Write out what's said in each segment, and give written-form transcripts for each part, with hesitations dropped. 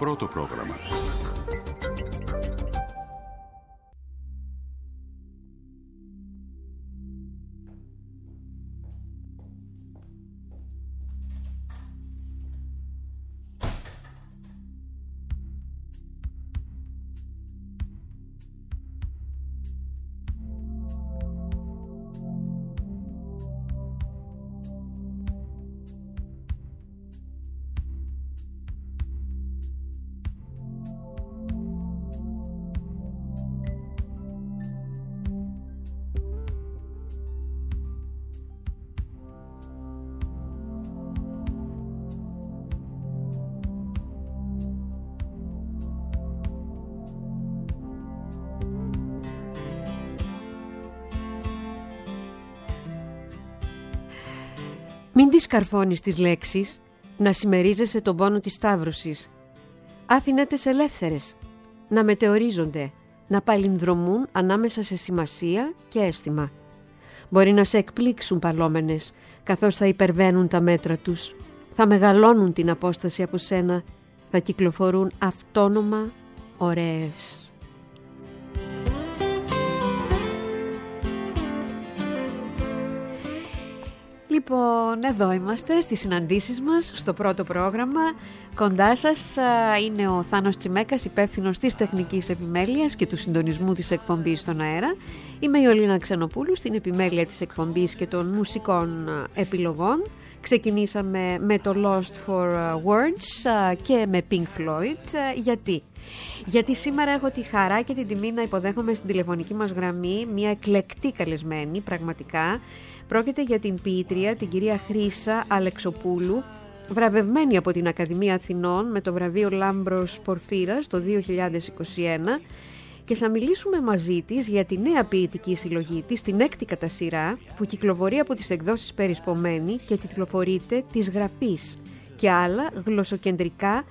πρώτο πρόγραμμα. Μην τις καρφώνεις τις λέξεις, να συμμερίζεσαι τον πόνο της σταύρωσης. Άφηνε τες ελεύθερες, να μετεωρίζονται, να παλινδρομούν ανάμεσα σε σημασία και αίσθημα. Μπορεί να σε εκπλήξουν παλόμενες, καθώς θα υπερβαίνουν τα μέτρα τους. Θα μεγαλώνουν την απόσταση από σένα, θα κυκλοφορούν αυτόνομα ωραίες. Λοιπόν, εδώ είμαστε στις συναντήσεις μας, στο πρώτο πρόγραμμα. Κοντά σας είναι ο Θάνος Τσιμέκας, υπεύθυνος της τεχνικής επιμέλειας και του συντονισμού της εκπομπής στον αέρα. Είμαι η Ολίνα Ξενοπούλου, στην επιμέλεια της εκπομπής και των μουσικών επιλογών. Ξεκινήσαμε με το Lost for Words και με Pink Floyd. Γιατί σήμερα έχω τη χαρά και την τιμή να υποδέχομαι στην τηλεφωνική μας γραμμή μια εκλεκτή καλεσμένη, πραγματικά. Πρόκειται για την ποιήτρια, την κυρία Χρύσα Αλεξοπούλου, βραβευμένη από την Ακαδημία Αθηνών με το βραβείο Λάμπρος Πορφύρας το 2021, και θα μιλήσουμε μαζί της για τη νέα ποιητική συλλογή της, την έκτη κατά σειρά, που κυκλοφορεί από τις εκδόσεις Περισπομένη και τιτλοφορείται «Της Γραφής» και άλλα γλωσσοκεντρικά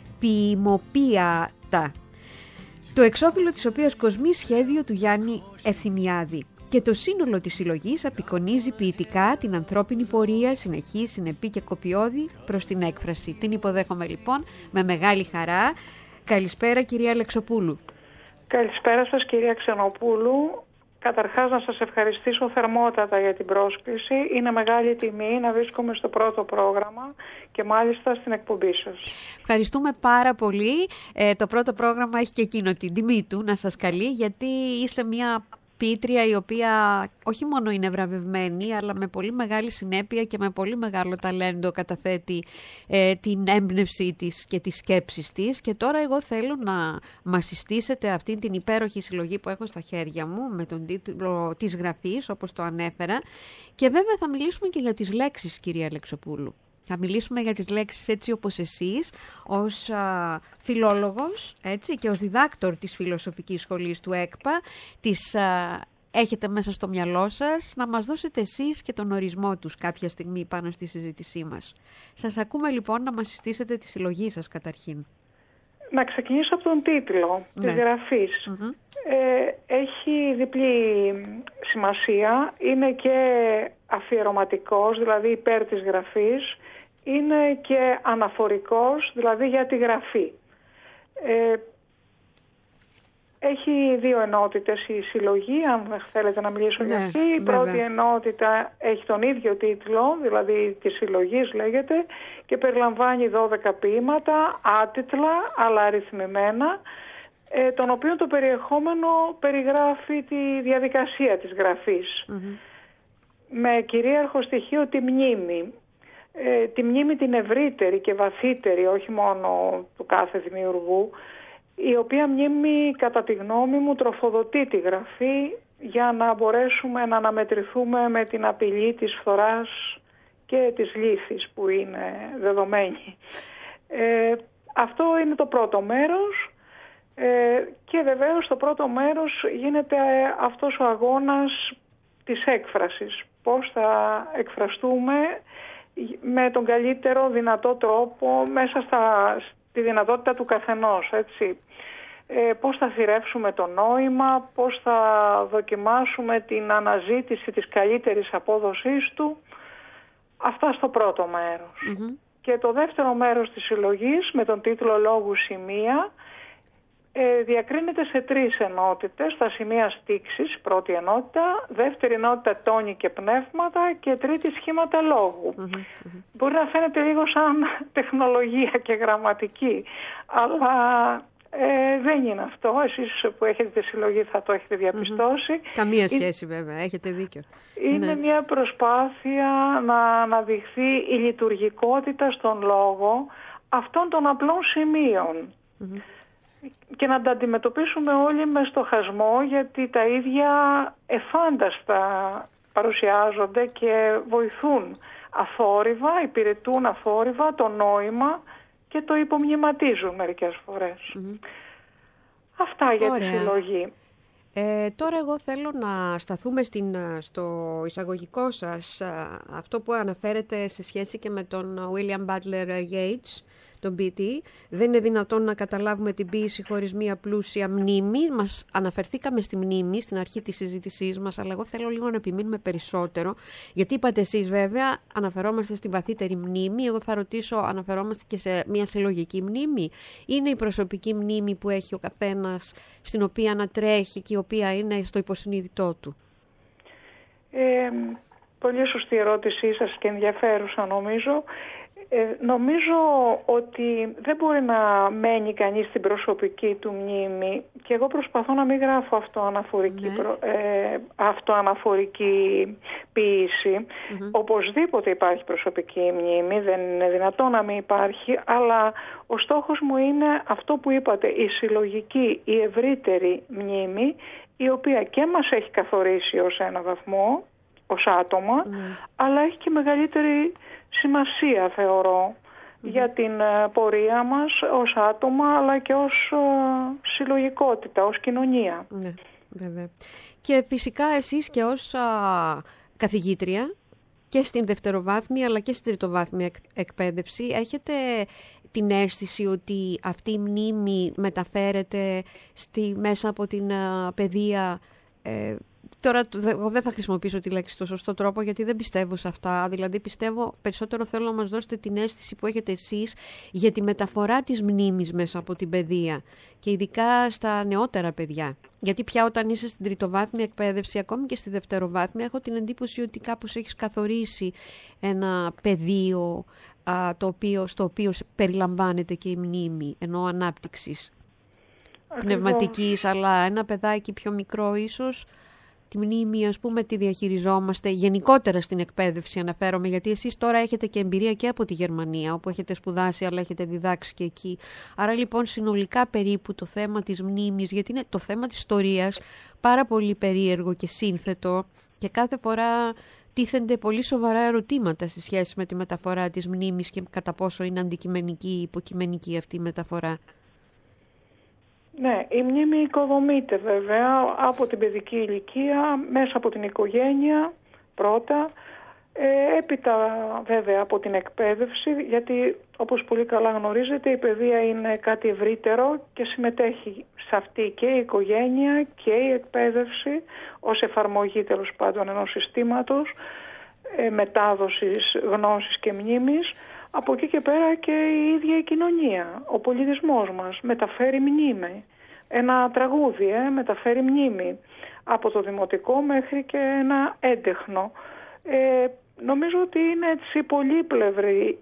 ποιημοποίητα, το εξώφυλλο της οποίας κοσμεί σχέδιο του Γιάννη Ευθυμιάδη. Και το σύνολο της συλλογής απεικονίζει ποιητικά την ανθρώπινη πορεία, συνεχή, συνεπή και κοπιώδη προς την έκφραση. Την υποδέχομαι λοιπόν με μεγάλη χαρά. Καλησπέρα κυρία Αλεξοπούλου. Καλησπέρα σας κυρία Ξενοπούλου. Καταρχάς να σας ευχαριστήσω θερμότατα για την πρόσκληση. Είναι μεγάλη τιμή να βρίσκομαι στο πρώτο πρόγραμμα και μάλιστα στην εκπομπή σας. Ευχαριστούμε πάρα πολύ. Το πρώτο πρόγραμμα έχει και εκείνο την τιμή του να σας καλεί, γιατί είστε μια ποιήτρια η οποία όχι μόνο είναι βραβευμένη, αλλά με πολύ μεγάλη συνέπεια και με πολύ μεγάλο ταλέντο καταθέτει την έμπνευσή της και τις σκέψεις της. Και τώρα εγώ θέλω να μας συστήσετε αυτή την υπέροχη συλλογή που έχω στα χέρια μου με τον τίτλο «Της Γραφής», όπως το ανέφερα. Και βέβαια θα μιλήσουμε και για τις λέξεις, κυρία Αλεξοπούλου. Θα μιλήσουμε για τις λέξεις έτσι όπως εσείς, ως φιλόλογος, έτσι, και ως διδάκτορ της Φιλοσοφικής Σχολής του ΕΚΠΑ, τις έχετε μέσα στο μυαλό σας, να μας δώσετε εσείς και τον ορισμό τους κάποια στιγμή πάνω στη συζήτησή μας. Σας ακούμε λοιπόν να μας συστήσετε τη συλλογή σας καταρχήν. Να ξεκινήσω από τον τίτλο της γραφής. Έχει διπλή σημασία, είναι και αφιερωματικός, δηλαδή υπέρ της γραφής, είναι και αναφορικός, δηλαδή για τη γραφή. Έχει δύο ενότητες η συλλογή, αν θέλετε να μιλήσω για αυτή. Η πρώτη ενότητα έχει τον ίδιο τίτλο, δηλαδή της συλλογής λέγεται, και περιλαμβάνει 12 ποίηματα, άτιτλα αλλά αριθμημένα, των οποίων το περιεχόμενο περιγράφει τη διαδικασία της γραφής. Με κυρίαρχο στοιχείο τη μνήμη. Τη μνήμη την ευρύτερη και βαθύτερη, όχι μόνο του κάθε δημιουργού, η οποία μνήμη κατά τη γνώμη μου τροφοδοτεί τη γραφή για να μπορέσουμε να αναμετρηθούμε με την απειλή της φθοράς και της λύθης που είναι δεδομένη. Αυτό είναι το πρώτο μέρος, και βεβαίως στο πρώτο μέρος γίνεται αυτός ο αγώνας της έκφρασης. Πώς θα εκφραστούμε με τον καλύτερο δυνατό τρόπο μέσα στη δυνατότητα του καθενός, έτσι. Πώς θα θυρεύσουμε το νόημα, πώς θα δοκιμάσουμε την αναζήτηση της καλύτερης απόδοσής του. Αυτά στο πρώτο μέρος. Και το δεύτερο μέρος της συλλογής, με τον τίτλο «Λόγου σημεία», διακρίνεται σε 3 ενότητες: τα σημεία στίξης, πρώτη ενότητα, δεύτερη ενότητα τόνοι και πνεύματα και τρίτη σχήματα λόγου. Μπορεί να φαίνεται λίγο σαν τεχνολογία και γραμματική, αλλά δεν είναι αυτό. Εσείς που έχετε τη συλλογή θα το έχετε διαπιστώσει. Καμία σχέση βέβαια, έχετε δίκιο. Είναι μια προσπάθεια να αναδειχθεί η λειτουργικότητα στον λόγο αυτών των απλών σημείων. Και να τα αντιμετωπίσουμε όλοι με στοχασμό, γιατί τα ίδια εφάνταστα παρουσιάζονται και βοηθούν αθόρυβα, υπηρετούν αθόρυβα το νόημα και το υπομνηματίζουν μερικές φορές. Αυτά για τη συλλογή. Τώρα εγώ θέλω να σταθούμε στο εισαγωγικό σας, αυτό που αναφέρεται σε σχέση και με τον William Butler Yeats, τον BT. Δεν είναι δυνατόν να καταλάβουμε την ποίηση χωρίς μία πλούσια μνήμη. Μας αναφερθήκαμε στη μνήμη στην αρχή της συζήτησής μας, αλλά εγώ θέλω λίγο να επιμείνουμε περισσότερο, γιατί είπατε εσείς βέβαια αναφερόμαστε στη βαθύτερη μνήμη. Εγώ θα ρωτήσω, αναφερόμαστε και σε μία συλλογική μνήμη? Είναι η προσωπική μνήμη που έχει ο καθένας, στην οποία ανατρέχει και η οποία είναι στο υποσυνείδητό του? Πολύ σωστή ερώτησή σας και ενδιαφέρουσα νομίζω. Νομίζω ότι δεν μπορεί να μένει κανείς στην προσωπική του μνήμη, και εγώ προσπαθώ να μην γράφω αυτοαναφορική ποίηση. Οπωσδήποτε υπάρχει προσωπική μνήμη, δεν είναι δυνατόν να μην υπάρχει, αλλά ο στόχος μου είναι αυτό που είπατε, η συλλογική, η ευρύτερη μνήμη, η οποία και μας έχει καθορίσει ως ένα βαθμό, ως άτομα, αλλά έχει και μεγαλύτερη σημασία, θεωρώ, για την πορεία μας ως άτομα, αλλά και ως συλλογικότητα, ως κοινωνία. Ναι, βέβαια. Και φυσικά εσείς και ως καθηγήτρια και στην δευτεροβάθμια αλλά και στην τριτοβάθμια εκπαίδευση έχετε την αίσθηση ότι αυτή η μνήμη μεταφέρεται μέσα από την παιδεία? Τώρα εγώ δεν θα χρησιμοποιήσω τη λέξη στο σωστό τρόπο, γιατί δεν πιστεύω σε αυτά. Δηλαδή πιστεύω περισσότερο, θέλω να μας δώσετε την αίσθηση που έχετε εσείς για τη μεταφορά της μνήμης μέσα από την παιδεία, και ειδικά στα νεότερα παιδιά. Γιατί πια όταν είσαι στην τριτοβάθμια εκπαίδευση, ακόμη και στη δευτεροβάθμια, έχω την εντύπωση ότι κάπως έχεις καθορίσει ένα πεδίο στο οποίο περιλαμβάνεται και η μνήμη, ενώ ανάπτυξης πνευματικής, αλλά ένα παιδάκι πιο μικρό ίσως τη μνήμη, ας πούμε, τη διαχειριζόμαστε γενικότερα στην εκπαίδευση, αναφέρομαι, γιατί εσείς τώρα έχετε και εμπειρία και από τη Γερμανία, όπου έχετε σπουδάσει αλλά έχετε διδάξει και εκεί. Άρα λοιπόν συνολικά περίπου το θέμα της μνήμης, γιατί είναι το θέμα της ιστορίας πάρα πολύ περίεργο και σύνθετο, και κάθε φορά τίθενται πολύ σοβαρά ερωτήματα σε σχέση με τη μεταφορά της μνήμης και κατά πόσο είναι αντικειμενική ή υποκειμενική αυτή η μεταφορά. Ναι, η μνήμη οικοδομείται βέβαια από την παιδική ηλικία, μέσα από την οικογένεια πρώτα, έπειτα βέβαια από την εκπαίδευση, γιατί όπως πολύ καλά γνωρίζετε η παιδεία είναι κάτι ευρύτερο και συμμετέχει σε αυτή και η οικογένεια και η εκπαίδευση ως εφαρμογή τέλος πάντων ενός συστήματος μετάδοσης γνώσης και μνήμης. Από εκεί και πέρα και η ίδια η κοινωνία, ο πολιτισμός μας μεταφέρει μνήμη. Ένα τραγούδι μεταφέρει μνήμη, από το δημοτικό μέχρι και ένα έντεχνο. Νομίζω ότι είναι έτσι πολύπλευρη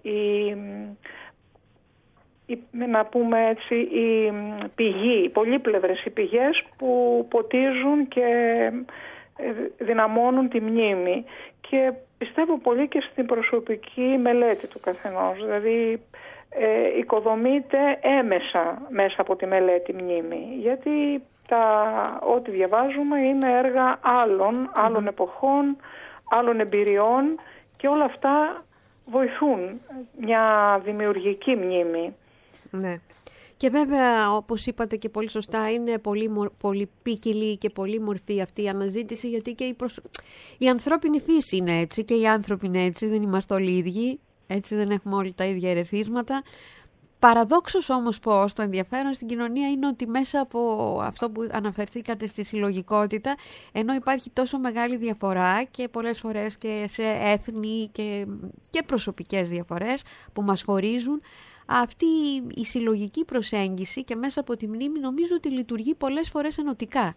να πούμε έτσι, η πηγή, πολύπλευρες οι πηγές που ποτίζουν και δυναμώνουν τη μνήμη. Και πιστεύω πολύ και στην προσωπική μελέτη του καθενός, δηλαδή οικοδομείται έμεσα μέσα από τη μελέτη μνήμη, γιατί ό,τι διαβάζουμε είναι έργα άλλων εποχών, άλλων εμπειριών, και όλα αυτά βοηθούν μια δημιουργική μνήμη. Ναι. Και βέβαια, όπως είπατε και πολύ σωστά, είναι πολύ ποικιλή και πολύ μορφή αυτή η αναζήτηση, γιατί και η ανθρώπινη φύση είναι έτσι και οι άνθρωποι είναι έτσι, δεν είμαστε όλοι ίδιοι, έτσι δεν έχουμε όλοι τα ίδια ερεθίσματα. Παραδόξως όμως πως το ενδιαφέρον στην κοινωνία είναι ότι μέσα από αυτό που αναφερθήκατε στη συλλογικότητα, ενώ υπάρχει τόσο μεγάλη διαφορά και πολλές φορές και σε έθνη και προσωπικές διαφορές που μας χωρίζουν, αυτή η συλλογική προσέγγιση και μέσα από τη μνήμη νομίζω ότι λειτουργεί πολλές φορές ενωτικά.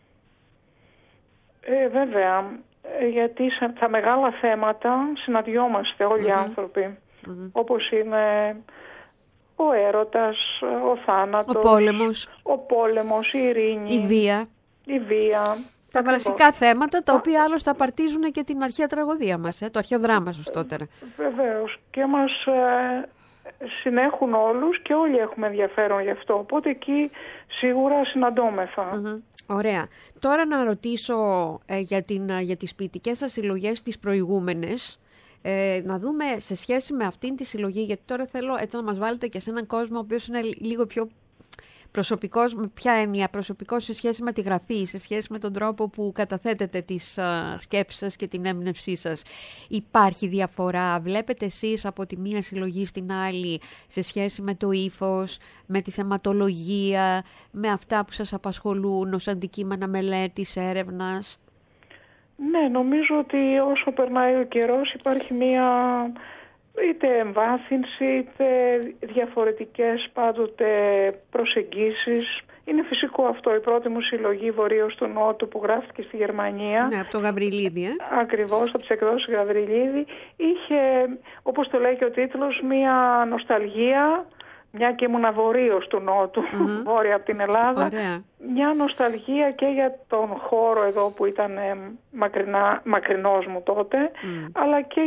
Βέβαια, γιατί στα μεγάλα θέματα συναντιόμαστε όλοι οι άνθρωποι, όπως είναι ο έρωτας, ο θάνατος, ο πόλεμος, η ειρήνη, η βία. Τα βασικά θέματα τα οποία άλλως απαρτίζουν και την αρχαία τραγωδία μας, το αρχαίο δράμα σωστότερα. Βεβαίως, και μας συνέχουν όλους και όλοι έχουμε ενδιαφέρον γι' αυτό, οπότε εκεί σίγουρα συναντώμεθα. Ωραία. Τώρα να ρωτήσω για τις ποιητικές σας συλλογές τις προηγούμενες, να δούμε σε σχέση με αυτήν τη συλλογή, γιατί τώρα θέλω έτσι να μας βάλετε και σε έναν κόσμο ο οποίος είναι λίγο πιο προσωπικός, με ποια έννοια, προσωπικός σε σχέση με τη γραφή, σε σχέση με τον τρόπο που καταθέτετε τις σκέψεις σας και την έμπνευσή σας. Υπάρχει διαφορά, βλέπετε εσείς από τη μία συλλογή στην άλλη σε σχέση με το ύφος, με τη θεματολογία, με αυτά που σας απασχολούν ως αντικείμενα μελέτης, έρευνας? Ναι, νομίζω ότι όσο περνάει ο καιρός υπάρχει μία είτε εμβάθυνση είτε διαφορετικές πάντοτε προσεγγίσεις. Είναι φυσικό αυτό. Η πρώτη μου συλλογή Βορείος του Νότου που γράφτηκε στη Γερμανία. Ναι, από το Γαβριλίδη. Ακριβώς, από τις εκδόσεις Γαβριλίδη. Είχε, όπως το λέει και ο τίτλος, μία νοσταλγία, μια και ήμουνα βορείος του Νότου, βόρεια από την Ελλάδα. Ωραία. Μια νοσταλγία και για τον χώρο εδώ που ήταν μακρινός μου τότε, αλλά και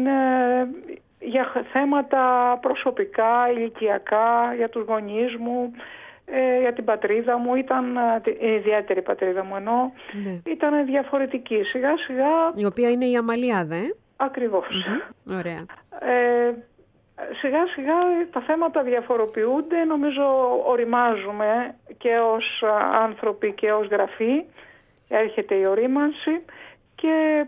για θέματα προσωπικά, ηλικιακά, για τους γονείς μου, για την πατρίδα μου. Ήταν η ιδιαίτερη πατρίδα μου, ενώ ήταν διαφορετική. Σιγά σιγά... Η οποία είναι η Αμαλιάδα, Ακριβώς. Ωραία. Σιγά σιγά τα θέματα διαφοροποιούνται, νομίζω οριμάζουμε και ως άνθρωποι και ως γραφή, έρχεται η ορίμανση και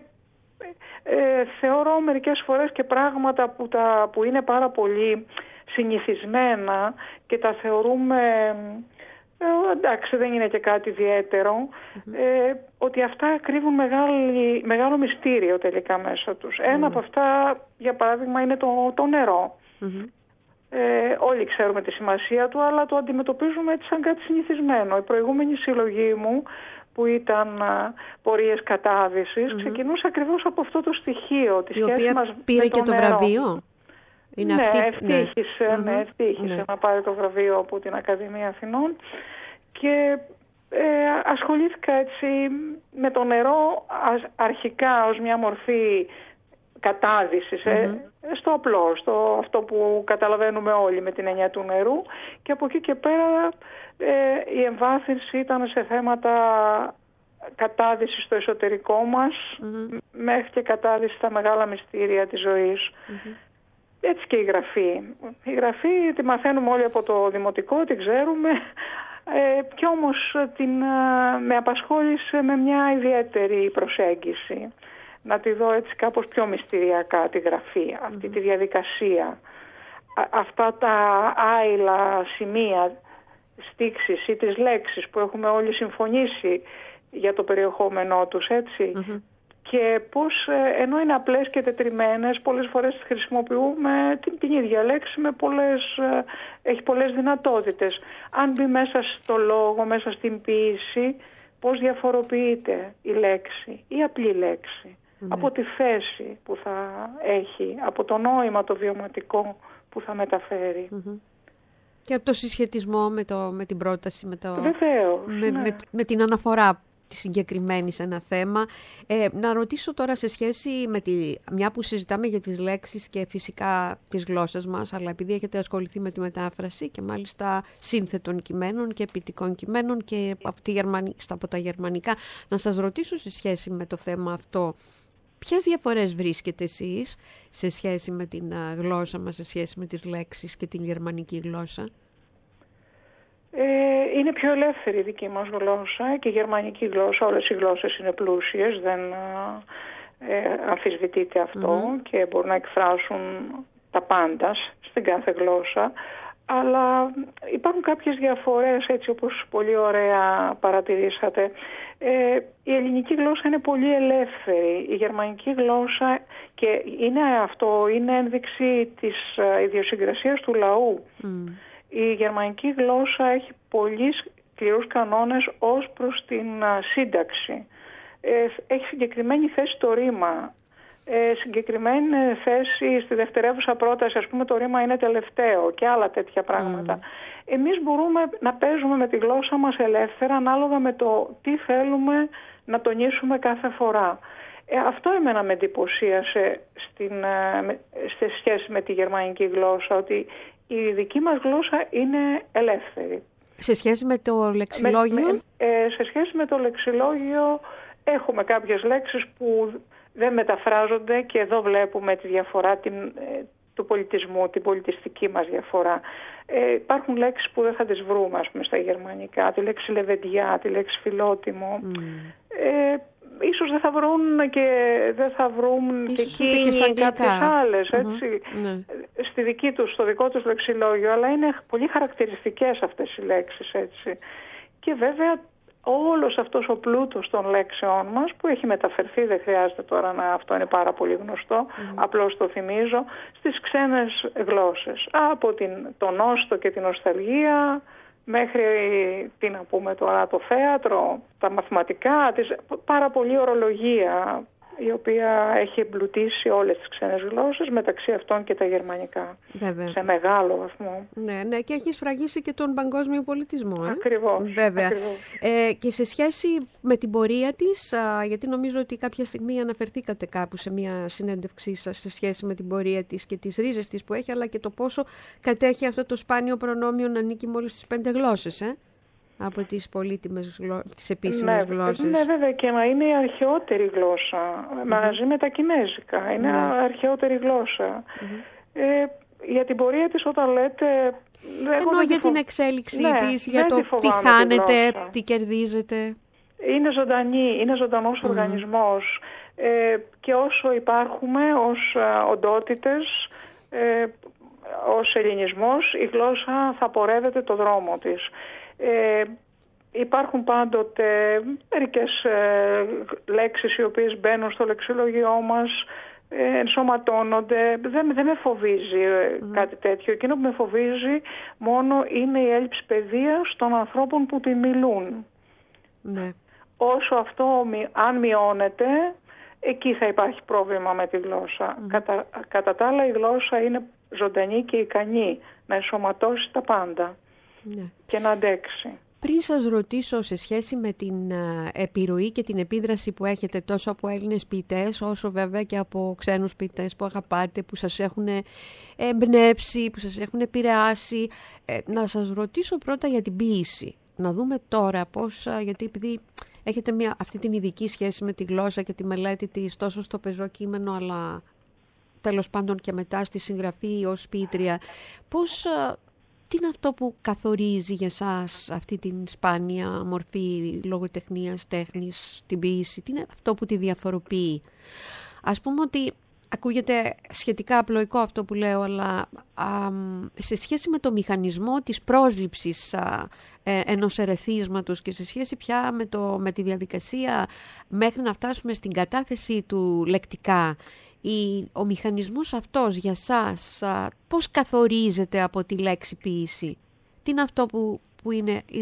θεωρώ μερικές φορές και πράγματα που είναι πάρα πολύ συνηθισμένα και τα θεωρούμε εντάξει, δεν είναι και κάτι ιδιαίτερο, ότι αυτά κρύβουν μεγάλο μυστήριο τελικά μέσα τους. Ένα από αυτά, για παράδειγμα, είναι το νερό. Όλοι ξέρουμε τη σημασία του, αλλά το αντιμετωπίζουμε έτσι σαν κάτι συνηθισμένο. Η προηγούμενη συλλογή μου, που ήταν πορείες κατάδυσης, ξεκινούσε ακριβώς από αυτό το στοιχείο, τη σχέση μας με το πήρε και το νερό. βραβείο. Είναι ευτύχησε να πάρει το βραβείο από την Ακαδημία Αθηνών και ασχολήθηκα έτσι με το νερό αρχικά ως μια μορφή κατάδυσης, στο απλό, αυτό που καταλαβαίνουμε όλοι με την έννοια του νερού, και από εκεί και πέρα η εμβάθυνση ήταν σε θέματα κατάδυση στο εσωτερικό μας, μέχρι και κατάδυση στα μεγάλα μυστήρια της ζωής. Έτσι και η γραφή. Η γραφή τη μαθαίνουμε όλοι από το δημοτικό, την ξέρουμε, και όμως με απασχόλησε με μια ιδιαίτερη προσέγγιση. Να τη δω έτσι κάπως πιο μυστηριακά τη γραφή, αυτή τη διαδικασία. Αυτά τα άειλα σημεία, στίξεις ή τις λέξεις που έχουμε όλοι συμφωνήσει για το περιεχόμενό τους, έτσι. Και πώς, ενώ είναι απλές και τετριμμένες, πολλές φορές χρησιμοποιούμε την ίδια λέξη με έχει πολλές δυνατότητες. Αν μπει μέσα στο λόγο, μέσα στην ποίηση, πώς διαφοροποιείται η λέξη, η απλή λέξη, από τη θέση που θα έχει, από το νόημα το βιωματικό που θα μεταφέρει. Και από το συσχετισμό με την πρόταση, Βεβαίως, με την αναφορά τη συγκεκριμένη σε ένα θέμα. Να ρωτήσω τώρα σε σχέση με μια που συζητάμε για τις λέξεις και φυσικά τις γλώσσες μας, αλλά επειδή έχετε ασχοληθεί με τη μετάφραση και μάλιστα σύνθετων κειμένων και ποιητικών κειμένων και από τα γερμανικά, να σας ρωτήσω σε σχέση με το θέμα αυτό, ποιες διαφορές βρίσκετε εσείς σε σχέση με την γλώσσα μας, σε σχέση με τις λέξεις και την γερμανική γλώσσα? Είναι πιο ελεύθερη η δική μας γλώσσα και η γερμανική γλώσσα. Όλες οι γλώσσες είναι πλούσιες, δεν αμφισβητείται αυτό και μπορούν να εκφράσουν τα πάντα στην κάθε γλώσσα. Αλλά υπάρχουν κάποιες διαφορές, έτσι όπως πολύ ωραία παρατηρήσατε. Η ελληνική γλώσσα είναι πολύ ελεύθερη. Η γερμανική γλώσσα, και είναι ένδειξη της ιδιοσυγκρασίας του λαού. Η γερμανική γλώσσα έχει πολύ σκληρούς κανόνες ως προς την σύνταξη. Έχει συγκεκριμένη θέση στο ρήμα. Συγκεκριμένη θέση στη δευτερεύουσα πρόταση, ας πούμε το ρήμα είναι τελευταίο και άλλα τέτοια πράγματα. Εμείς μπορούμε να παίζουμε με τη γλώσσα μας ελεύθερα ανάλογα με το τι θέλουμε να τονίσουμε κάθε φορά. Αυτό εμένα με εντυπωσίασε σε σχέση με τη γερμανική γλώσσα, ότι η δική μας γλώσσα είναι ελεύθερη. Σε σχέση με το λεξιλόγιο? Σε σχέση με το λεξιλόγιο έχουμε κάποιες λέξεις που δεν μεταφράζονται, και εδώ βλέπουμε τη διαφορά του πολιτισμού, την πολιτιστική μας διαφορά. Υπάρχουν λέξεις που δεν θα τις βρούμε, ας πούμε, στα γερμανικά, τη λέξη λεβεντιά, τη λέξη φιλότιμο. Ίσως δεν θα βρουν και εκείνοι κάποιες άλλες, έτσι, στο δικό τους λεξιλόγιο, αλλά είναι πολύ χαρακτηριστικές αυτές οι λέξεις, έτσι. Και βέβαια όλος αυτός ο πλούτος των λέξεών μας που έχει μεταφερθεί, δεν χρειάζεται τώρα αυτό είναι πάρα πολύ γνωστό, απλώς το θυμίζω, στις ξένες γλώσσες. Από τον νόστο και την νοσταλγία μέχρι, τι να πούμε τώρα, το θέατρο, τα μαθηματικά, πάρα πολλή ορολογία, η οποία έχει εμπλουτίσει όλες τις ξένες γλώσσες, μεταξύ αυτών και τα γερμανικά. Βέβαια. Σε μεγάλο βαθμό. Ναι, και έχει σφραγίσει και τον παγκόσμιο πολιτισμό. Ακριβώς. Βέβαια. Ακριβώς. Και σε σχέση με την πορεία της, γιατί νομίζω ότι κάποια στιγμή αναφερθήκατε κάπου σε μια συνέντευξή σας σε σχέση με την πορεία της και τις ρίζες της που έχει, αλλά και το πόσο κατέχει αυτό το σπάνιο προνόμιο να ανήκει μόλις στις 5 γλώσσες, από τις πολύτιμες τις επίσημες γλώσσες. Ναι, βέβαια, και είναι η αρχαιότερη γλώσσα, μαζί με τα κινέζικα. Είναι αρχαιότερη γλώσσα. Για την πορεία της, όταν λέτε... Εννοώ για την εξέλιξή της, για το τι χάνετε, τι κερδίζετε. Είναι ζωντανός οργανισμός. Και όσο υπάρχουμε ως οντότητες, ως ελληνισμός, η γλώσσα θα πορεύεται το δρόμο της. Υπάρχουν πάντοτε μερικές λέξεις οι οποίες μπαίνουν στο λεξιλόγιό μας, ενσωματώνονται. Δεν με φοβίζει κάτι τέτοιο. Εκείνο που με φοβίζει μόνο είναι η έλλειψη παιδείας των ανθρώπων που τη μιλούν. Ναι. Όσο αυτό αν μειώνεται, εκεί θα υπάρχει πρόβλημα με τη γλώσσα. Κατά τα άλλα, η γλώσσα είναι ζωντανή και ικανή να ενσωματώσει τα πάντα και να αντέξει. Πριν σας ρωτήσω σε σχέση με την επιρροή και την επίδραση που έχετε τόσο από Έλληνες ποιητές, όσο βέβαια και από ξένους ποιητές που αγαπάτε, που σας έχουν εμπνεύσει, που σας έχουν επηρεάσει, να σας ρωτήσω πρώτα για την ποίηση. Να δούμε τώρα πώς, γιατί επειδή έχετε αυτή την ειδική σχέση με τη γλώσσα και τη μελέτη της τόσο στο πεζό κείμενο, αλλά τέλος πάντων και μετά στη συγγραφή ως ποιήτρια, τι είναι αυτό που καθορίζει για εσάς αυτή την σπάνια μορφή λογοτεχνίας, τέχνης, την ποίηση? Τι είναι αυτό που τη διαφοροποιεί? Ας πούμε ότι ακούγεται σχετικά απλοϊκό αυτό που λέω, αλλά σε σχέση με το μηχανισμό της πρόσληψης ενός ερεθίσματος και σε σχέση πια με τη διαδικασία μέχρι να φτάσουμε στην κατάθεση του λεκτικά, ο μηχανισμός αυτός για σας πώς καθορίζεται από τη λέξη ποίηση? Τι είναι αυτό που είναι η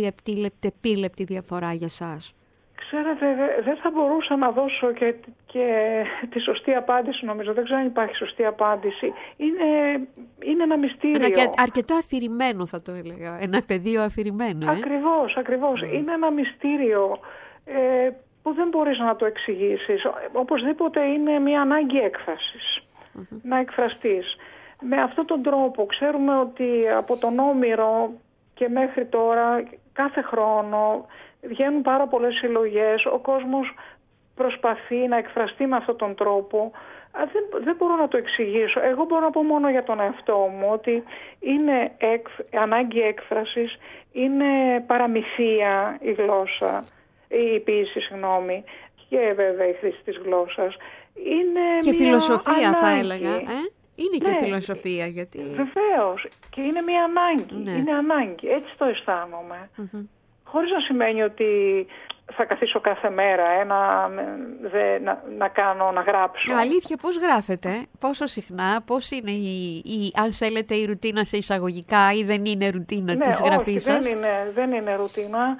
λεπτή διαφορά για σας? Ξέρετε, δεν θα μπορούσα να δώσω και τη σωστή απάντηση, νομίζω. Δεν ξέρω αν υπάρχει σωστή απάντηση. Είναι ένα μυστήριο. Αρκετά αφηρημένο θα το έλεγα. Ένα πεδίο αφηρημένο. Ακριβώς. Είναι ένα μυστήριο που δεν μπορείς να το εξηγήσεις. Οπωσδήποτε είναι μια ανάγκη έκφρασης. Να εκφραστείς. Με αυτόν τον τρόπο ξέρουμε ότι από τον Όμηρο και μέχρι τώρα κάθε χρόνο βγαίνουν πάρα πολλές συλλογές. Ο κόσμος προσπαθεί να εκφραστεί με αυτόν τον τρόπο. Δεν μπορώ να το εξηγήσω. Εγώ μπορώ να πω μόνο για τον εαυτό μου ότι είναι ανάγκη έκφρασης, είναι παραμυθία η γλώσσα, η ποίηση, και βέβαια η χρήση της γλώσσας. Είναι και μια φιλοσοφία ανάγκη. Θα έλεγα. Είναι και φιλοσοφία, γιατί... Βεβαίως. Και είναι μια ανάγκη. Ναι. Είναι ανάγκη. Έτσι το αισθάνομαι. Χωρίς να σημαίνει ότι θα καθίσω κάθε μέρα να γράψω. Αλήθεια, πώς γράφετε, πόσο συχνά, πώς είναι αν θέλετε η ρουτίνα σε εισαγωγικά ή δεν είναι ρουτίνα της γραφής σας? Δεν είναι ρουτίνα.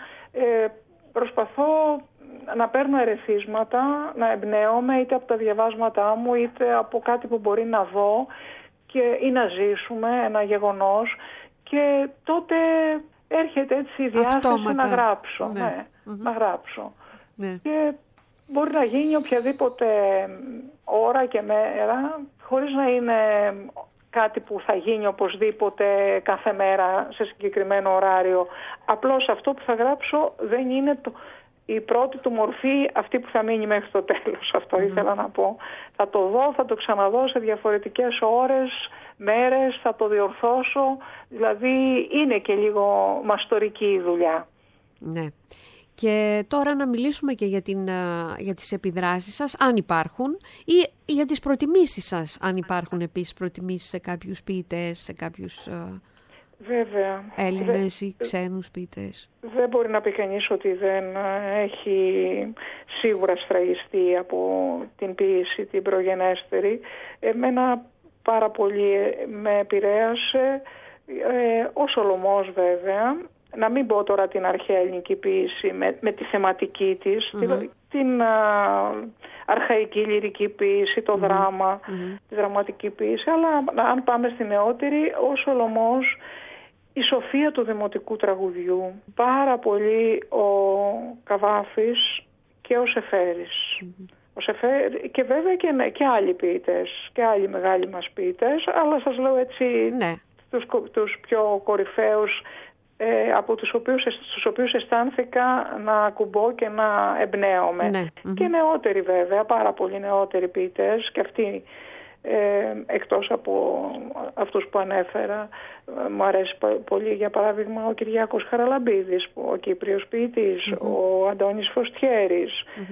Προσπαθώ να παίρνω ερεθίσματα, να εμπνέομαι είτε από τα διαβάσματά μου είτε από κάτι που μπορεί να δω ή να ζήσουμε ένα γεγονός, και τότε έρχεται έτσι η διάθεση να γράψω. Να γράψω. Ναι. Και μπορεί να γίνει οποιαδήποτε ώρα και μέρα, χωρίς να είναι κάτι που θα γίνει οπωσδήποτε κάθε μέρα σε συγκεκριμένο ωράριο. Απλώς αυτό που θα γράψω δεν είναι η πρώτη του μορφή, αυτή που θα μείνει μέχρι το τέλος. Αυτό ήθελα να πω. Θα το δω, θα το ξαναδώ σε διαφορετικές ώρες, μέρες, θα το διορθώσω. Δηλαδή είναι και λίγο μαστορική η δουλειά. Ναι. Και τώρα να μιλήσουμε και για τις επιδράσεις σας, αν υπάρχουν, ή για τις προτιμήσεις σας, αν υπάρχουν επίσης προτιμήσεις σε κάποιους ποιητές, σε κάποιους βέβαια Έλληνες ή ξένους ποιητές. Δεν μπορεί να πει κανείς ότι δεν έχει σίγουρα σφραγιστεί από την ποίηση την προγενέστερη. Εμένα πάρα πολύ με επηρέασε ο Σολομός, βέβαια. Να μην πω τώρα την αρχαία ελληνική ποίηση με τη θεματική της, την αρχαϊκή λυρική ποίηση, το δράμα, τη δραματική ποίηση, αλλά αν πάμε στη νεότερη, ο Σολομός, η σοφία του δημοτικού τραγουδιού, πάρα πολύ ο Καβάφης και ο Σεφέρης. Και βέβαια και άλλοι ποιητές, και άλλοι μεγάλοι μας ποιητές, αλλά σας λέω έτσι τους πιο κορυφαίους, από τους οποίους αισθάνθηκα να ακουμπώ και να εμπνέομαι. Και νεότεροι βέβαια, πάρα πολλοί νεότεροι ποιητές, και αυτοί εκτός από αυτούς που ανέφερα. Μου αρέσει πολύ, για παράδειγμα, ο Κυριάκος Χαραλαμπίδης, ο Κύπριος ποιητής, ο Αντώνης Φωστιέρης,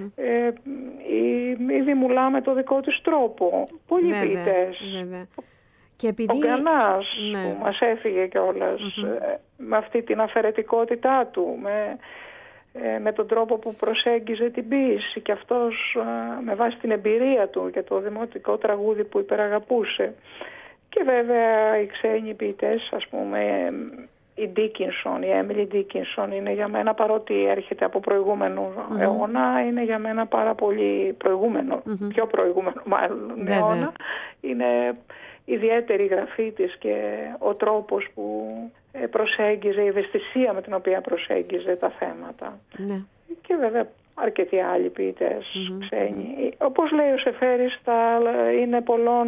η Δημουλά με το δικό της τρόπο. Πολλοί ποιητές. Και επειδή... Ο Γκανάς που μας έφυγε κιόλας, με αυτή την αφαιρετικότητά του, με τον τρόπο που προσέγγιζε την ποίηση, και αυτός με βάση την εμπειρία του και το δημοτικό τραγούδι που υπεραγαπούσε. Και βέβαια οι ξένοι ποιητές, ας πούμε, η Ντίκινσον, η Έμιλι Ντίκινσον, είναι για μένα, παρότι έρχεται από προηγούμενο αιώνα, είναι για μένα πάρα πολύ πιο προηγούμενο μάλλον αιώνα. Είναι ιδιαίτερη η γραφή της και ο τρόπος που προσέγγιζε, η ευαισθησία με την οποία προσέγγιζε τα θέματα. Και βέβαια αρκετοί άλλοι ποιητές ξένοι. Όπως λέει ο Σεφέρης, είναι πολλών...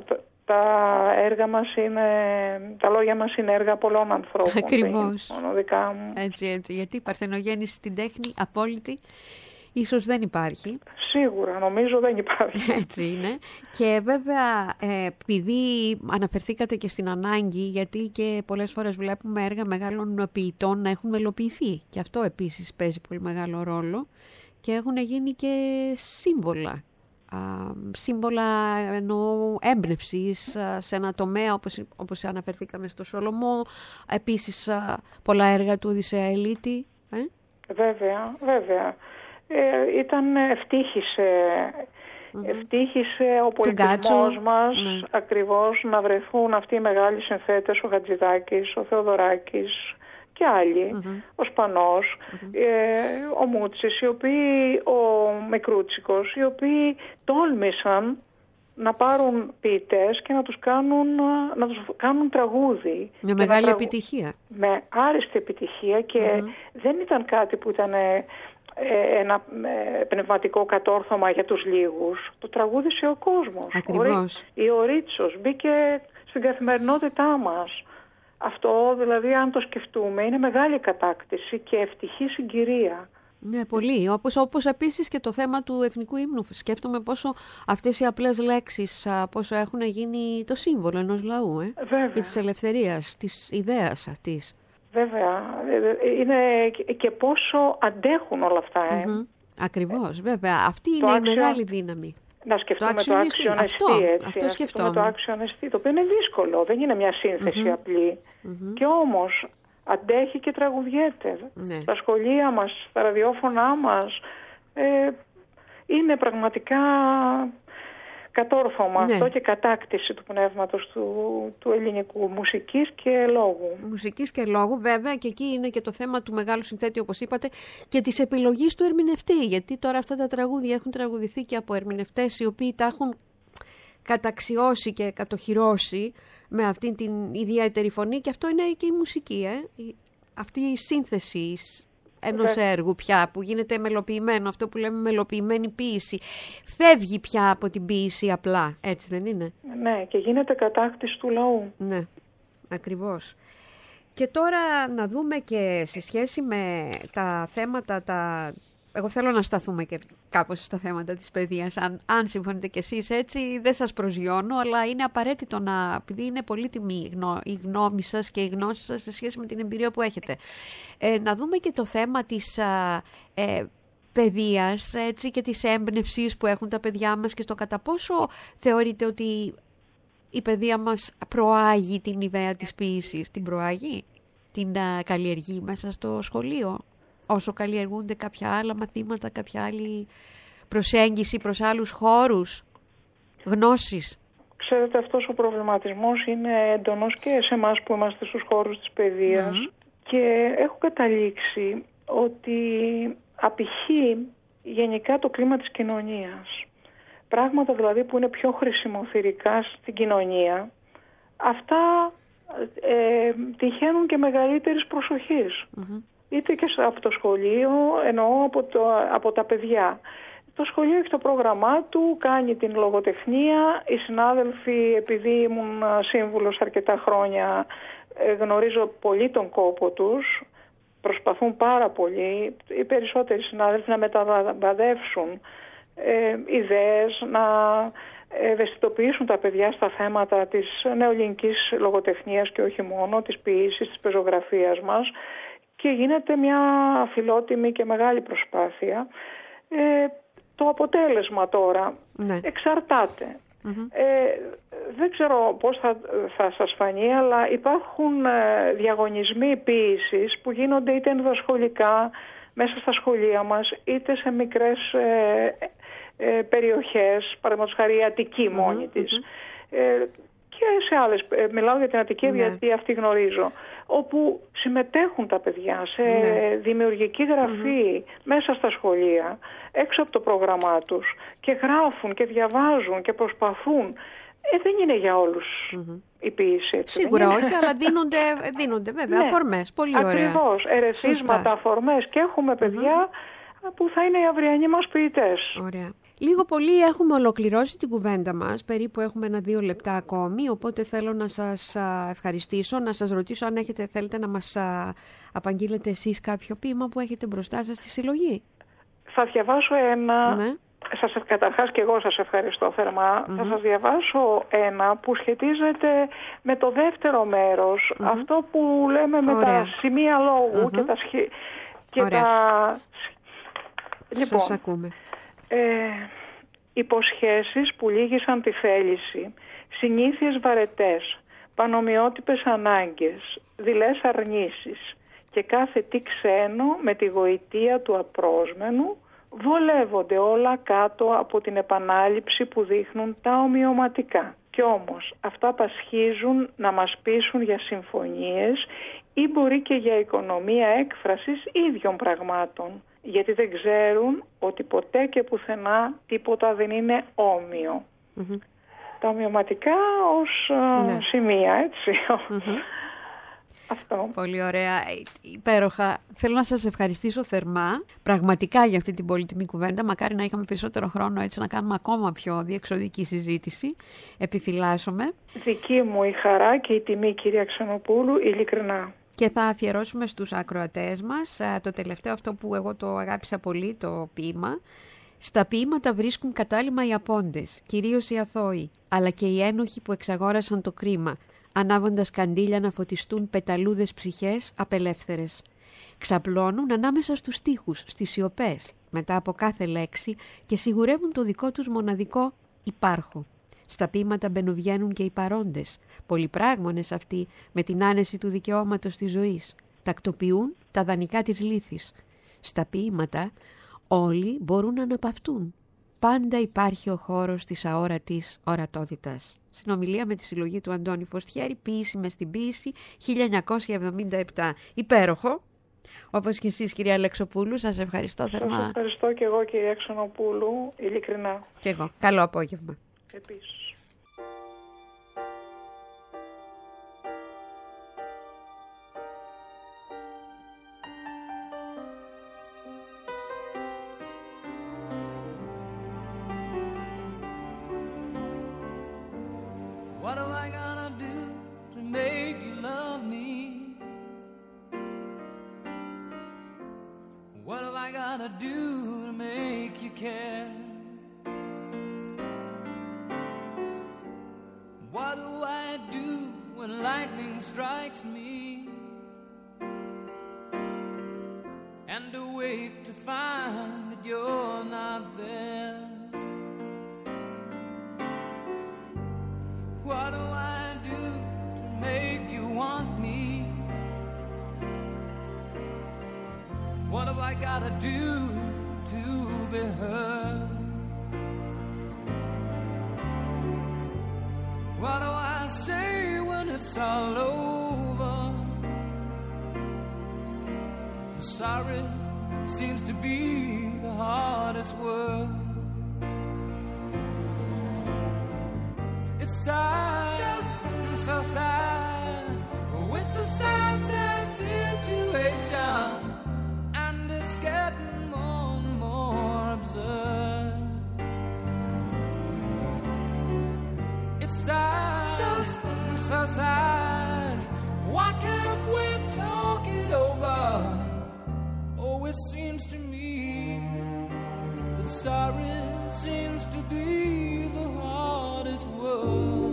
Τα λόγια μας είναι έργα πολλών ανθρώπων. Ακριβώς. Μόνο δικά μου. Έτσι. Γιατί η παρθενογέννηση στην τέχνη απόλυτη ίσως δεν υπάρχει. Σίγουρα, νομίζω δεν υπάρχει. Έτσι είναι. Και βέβαια, επειδή αναφερθήκατε και στην ανάγκη, γιατί και πολλές φορές βλέπουμε έργα μεγάλων ποιητών να έχουν μελοποιηθεί. Και αυτό επίσης παίζει πολύ μεγάλο ρόλο. Και έχουν γίνει και σύμβολα. Σύμβολα εννοώ έμπνευσης σε ένα τομέα, όπως αναφερθήκαμε στο Σολομό, επίσης πολλά έργα του Οδυσσέα Ελίτη. Βέβαια. Ευτύχησε ο πολιτισμός μας ακριβώς να βρεθούν αυτοί οι μεγάλοι συνθέτες, ο Χατζηδάκης, ο Θεοδωράκης και άλλοι, ο Σπανός, ο Μούτσης, ο Μικρούτσικος, οι οποίοι τόλμησαν να πάρουν ποιητές και να τους κάνουν τραγούδι. Με μεγάλη επιτυχία. Με άριστη επιτυχία, και δεν ήταν κάτι που ήταν ένα πνευματικό κατόρθωμα για τους λίγους. Το τραγούδισε ο κόσμος. Ακριβώς. Ο Ρίτσος μπήκε στην καθημερινότητά μας. Αυτό δηλαδή, αν το σκεφτούμε, είναι μεγάλη κατάκτηση και ευτυχή συγκυρία. Ναι, πολύ. Όπως επίσης και το θέμα του εθνικού ύμνου. Σκέφτομαι πόσο αυτές οι απλές λέξεις πόσο έχουν γίνει το σύμβολο ενός λαού και της ελευθερίας, της ιδέας αυτής. Βέβαια. Είναι και πόσο αντέχουν όλα αυτά. Ακριβώς, βέβαια. Αυτή είναι η μεγάλη δύναμη. να σκεφτούμε το αξιονεστή, έτσι. Αυτό σκεφτόμουν. Το αξιονεστή, το οποίο είναι δύσκολο, δεν είναι μια σύνθεση απλή. Και όμως αντέχει και τραγουδιέται. Στα σχολεία μας, στα ραδιόφωνά μας, είναι πραγματικά κατόρθωμα αυτό και κατάκτηση του πνεύματος του ελληνικού, μουσικής και λόγου. Μουσικής και λόγου, βέβαια, και εκεί είναι και το θέμα του μεγάλου συνθέτη, όπως είπατε, και της επιλογής του ερμηνευτή. Γιατί τώρα αυτά τα τραγούδια έχουν τραγουδηθεί και από ερμηνευτές οι οποίοι τα έχουν καταξιώσει και κατοχυρώσει με αυτήν την ιδιαίτερη φωνή, και αυτό είναι και η μουσική, αυτή η σύνθεση ενός έργου πια που γίνεται μελοποιημένο, αυτό που λέμε μελοποιημένη ποίηση. Φεύγει πια από την ποίηση απλά, έτσι δεν είναι? Ναι, και γίνεται κατάκτηση του λαού. Ναι, ακριβώς. Και τώρα να δούμε και σε σχέση με τα θέματα, εγώ θέλω να σταθούμε και κάπως στα θέματα της παιδείας. Αν συμφωνείτε κι εσείς έτσι, δεν σας προσγειώνω, αλλά είναι απαραίτητο επειδή είναι πολύτιμη η γνώμη σας και η γνώση σας σε σχέση με την εμπειρία που έχετε. Να δούμε και το θέμα της παιδείας, έτσι, και της έμπνευσης που έχουν τα παιδιά μας και στο κατά πόσο θεωρείτε ότι η παιδεία μας προάγει την ιδέα της ποίησης. Την προάγει, την καλλιεργεί μέσα στο σχολείο, όσο καλλιεργούνται κάποια άλλα μαθήματα, κάποια άλλη προσέγγιση προς άλλους χώρους, γνώσεις? Ξέρετε, αυτός ο προβληματισμός είναι έντονος και σε εμάς που είμαστε στους χώρους της παιδείας και έχω καταλήξει ότι απηχεί γενικά το κλίμα της κοινωνίας. Πράγματα δηλαδή που είναι πιο χρησιμοθυρικά στην κοινωνία, αυτά τυχαίνουν και μεγαλύτερης προσοχής. Είτε και από το σχολείο, εννοώ από τα παιδιά. Το σχολείο έχει το πρόγραμμά του, κάνει την λογοτεχνία. Οι συνάδελφοι, επειδή ήμουν σύμβουλος αρκετά χρόνια, γνωρίζω πολύ τον κόπο τους. Προσπαθούν πάρα πολύ οι περισσότεροι συνάδελφοι να μεταβαδεύσουν ιδέες, να ευαισθητοποιήσουν τα παιδιά στα θέματα της νεοελληνικής λογοτεχνίας και όχι μόνο, της ποίησης, της πεζογραφίας μας. Και γίνεται μια φιλότιμη και μεγάλη προσπάθεια. Το αποτέλεσμα τώρα εξαρτάται. Δεν ξέρω πώς θα σας φανεί, αλλά υπάρχουν διαγωνισμοί ποίησης που γίνονται είτε ενδοσχολικά μέσα στα σχολεία μας, είτε σε μικρές περιοχές, παραδείγματος χάρη η Αττική μόνη της. Και σε άλλες, μιλάω για την Αττική γιατί αυτή γνωρίζω, όπου συμμετέχουν τα παιδιά σε δημιουργική γραφή μέσα στα σχολεία, έξω από το πρόγραμμά τους, και γράφουν και διαβάζουν και προσπαθούν. Δεν είναι για όλους η ποίηση, έτσι. Σίγουρα όχι, αλλά δίνονται βέβαια αφορμές. Πολύ ωραία. Ακριβώς, ερεθίσματα, αφορμές, και έχουμε παιδιά που θα είναι οι αυριανοί μας ποιητές. Ωραία. Λίγο πολύ έχουμε ολοκληρώσει την κουβέντα μας, περίπου έχουμε 1-2 λεπτά ακόμη, οπότε θέλω να σας ευχαριστήσω, να σας ρωτήσω αν θέλετε να μας απαγγείλετε εσείς κάποιο ποίημα που έχετε μπροστά σας στη συλλογή. Θα διαβάσω ένα, καταρχάς και εγώ σας ευχαριστώ θερμά, θα σας διαβάσω ένα που σχετίζεται με το δεύτερο μέρος, αυτό που λέμε με τα σημεία λόγου και τα... Λοιπόν, σας ακούμε. Υποσχέσεις που λύγησαν τη θέληση, συνήθειες βαρετές, πανομοιότυπες ανάγκες, δειλές αρνήσεις και κάθε τι ξένο με τη γοητεία του απρόσμενου βολεύονται όλα κάτω από την επανάληψη που δείχνουν τα ομοιωματικά. Κι όμως αυτά πασχίζουν να μας πείσουν για συμφωνίες ή μπορεί και για οικονομία έκφρασης ίδιων πραγμάτων, γιατί δεν ξέρουν ότι ποτέ και πουθενά τίποτα δεν είναι όμοιο. Τα ομοιωματικά ως σημεία, έτσι. Αυτό. Πολύ ωραία, υπέροχα. Θέλω να σας ευχαριστήσω θερμά πραγματικά για αυτή την πολύτιμη κουβέντα. Μακάρι να είχαμε περισσότερο χρόνο, έτσι να κάνουμε ακόμα πιο διεξοδική συζήτηση. Επιφυλάσσομαι. Δική μου η χαρά και η τιμή, κυρία Ξενοπούλου, ειλικρινά. Και θα αφιερώσουμε στους ακροατές μας το τελευταίο, αυτό που εγώ το αγάπησα πολύ, το ποίημα. Στα ποίηματα βρίσκουν κατάλημα οι απόντες, κυρίως οι αθώοι, αλλά και οι ένοχοι που εξαγόρασαν το κρίμα, ανάβοντας καντήλια να φωτιστούν πεταλούδες ψυχές απελεύθερες. Ξαπλώνουν ανάμεσα στους τοίχους, στις σιωπές, μετά από κάθε λέξη και σιγουρεύουν το δικό τους μοναδικό υπάρχω. Στα ποίηματα μπαινοβγαίνουν και οι παρόντες, πολυπράγμονες αυτοί με την άνεση του δικαιώματος της ζωής. Τακτοποιούν τα δανεικά της λύθης. Στα ποίηματα όλοι μπορούν να αναπαυτούν. Πάντα υπάρχει ο χώρος της αόρατης ορατότητας. Συνομιλία με τη συλλογή του Αντώνη Φωστιέρη, ποίηση μες στην ποίηση, 1977. Υπέροχο. Όπως και εσείς, κυρία Αλεξοπούλου, σας ευχαριστώ θερμά. Σας ευχαριστώ και εγώ, κυρία Ξενοπούλου, ειλικρινά. Και εγώ. Καλό απόγευμα. Επίσης. What am I gonna do to make you love me? What am I gonna do to make you care? What do I do when lightning strikes me? And awake to find that you're not there. What do I do to make you want me? What have I gotta do to be heard? What do I say when it's all over? I'm sorry seems to be the hardest word. It's sad, so sad. It's a sad, sad situation, and it's getting more and more absurd. It's sad, so sad. Why can't we talk it over? Oh, it seems to me that sorry seems to be the hardest word.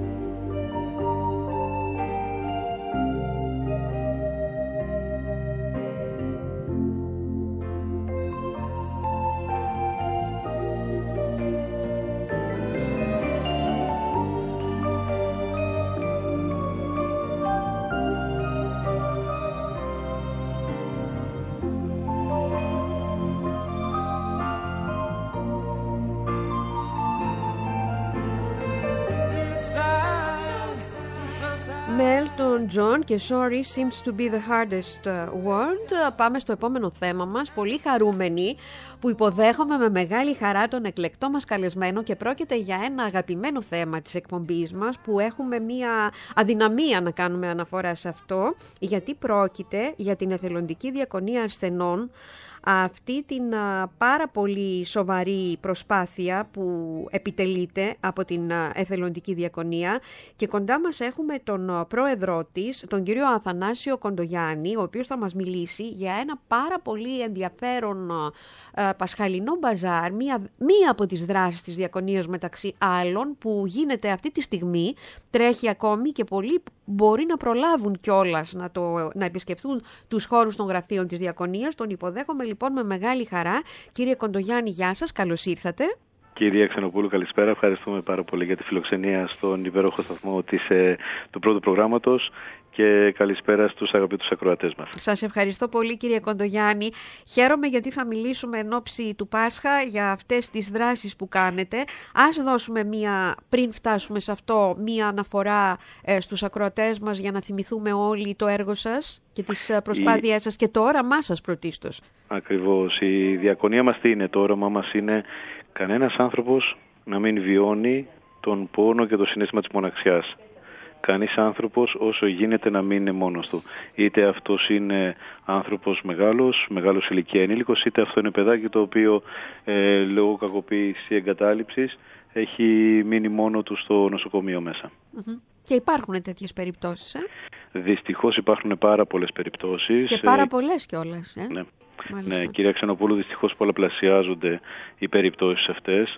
Με Elton John και Sorry seems to be the hardest word. Πάμε στο επόμενο θέμα μας. Πολύ χαρούμενοι που υποδέχομαι με μεγάλη χαρά τον εκλεκτό μας καλεσμένο, και πρόκειται για ένα αγαπημένο θέμα της εκπομπής μας που έχουμε μία αδυναμία να κάνουμε αναφορά σε αυτό, γιατί πρόκειται για την εθελοντική διακονία ασθενών, αυτή την πάρα πολύ σοβαρή προσπάθεια που επιτελείται από την εθελοντική διακονία, και κοντά μας έχουμε τον πρόεδρό της, τον κύριο Αθανάσιο Κοντογιάννη, ο οποίος θα μας μιλήσει για ένα πάρα πολύ ενδιαφέρον πασχαλινό μπαζάρ, μία από τις δράσεις της διακονίας μεταξύ άλλων που γίνεται αυτή τη στιγμή, τρέχει ακόμη και πολλοί μπορεί να προλάβουν κιόλας να επισκεφθούν τους χώρους των γραφείων της διακονίας. Τον υποδέχομαι λοιπόν με μεγάλη χαρά. Κύριε Κοντογιάννη, γεια σας, καλώς ήρθατε. Κυρία Ξενοπούλου, καλησπέρα. Ευχαριστούμε πάρα πολύ για τη φιλοξενία στον υπέροχο σταθμό του πρώτου προγράμματος, και καλησπέρα στους αγαπητούς ακροατές μας. Σας ευχαριστώ πολύ, κύριε Κοντογιάννη. Χαίρομαι γιατί θα μιλήσουμε εν ώψη του Πάσχα για αυτές τις δράσεις που κάνετε. Ας δώσουμε πριν φτάσουμε σε αυτό, μία αναφορά στους ακροατές μας για να θυμηθούμε όλοι το έργο σας και τις προσπάθειές σας και το όραμά σας πρωτίστως. Ακριβώς. Η διακονία μας τι είναι? Το όραμά μας είναι κανένας άνθρωπος να μην βιώνει τον πόνο και το συναίσθημα της μοναξιάς. Κανείς άνθρωπος όσο γίνεται να μην είναι μόνος του. Είτε αυτός είναι άνθρωπος μεγάλος ηλικία ενήλικος, είτε αυτό είναι παιδάκι το οποίο λόγω κακοποίησης ή εγκατάλειψης έχει μείνει μόνο του στο νοσοκομείο μέσα. Και υπάρχουν τέτοιες περιπτώσεις, Δυστυχώς υπάρχουν πάρα πολλές περιπτώσεις. Και πάρα πολλές κιόλας. Ναι, κυρία Ξενοπούλου, δυστυχώς πολλαπλασιάζονται οι περιπτώσεις αυτές.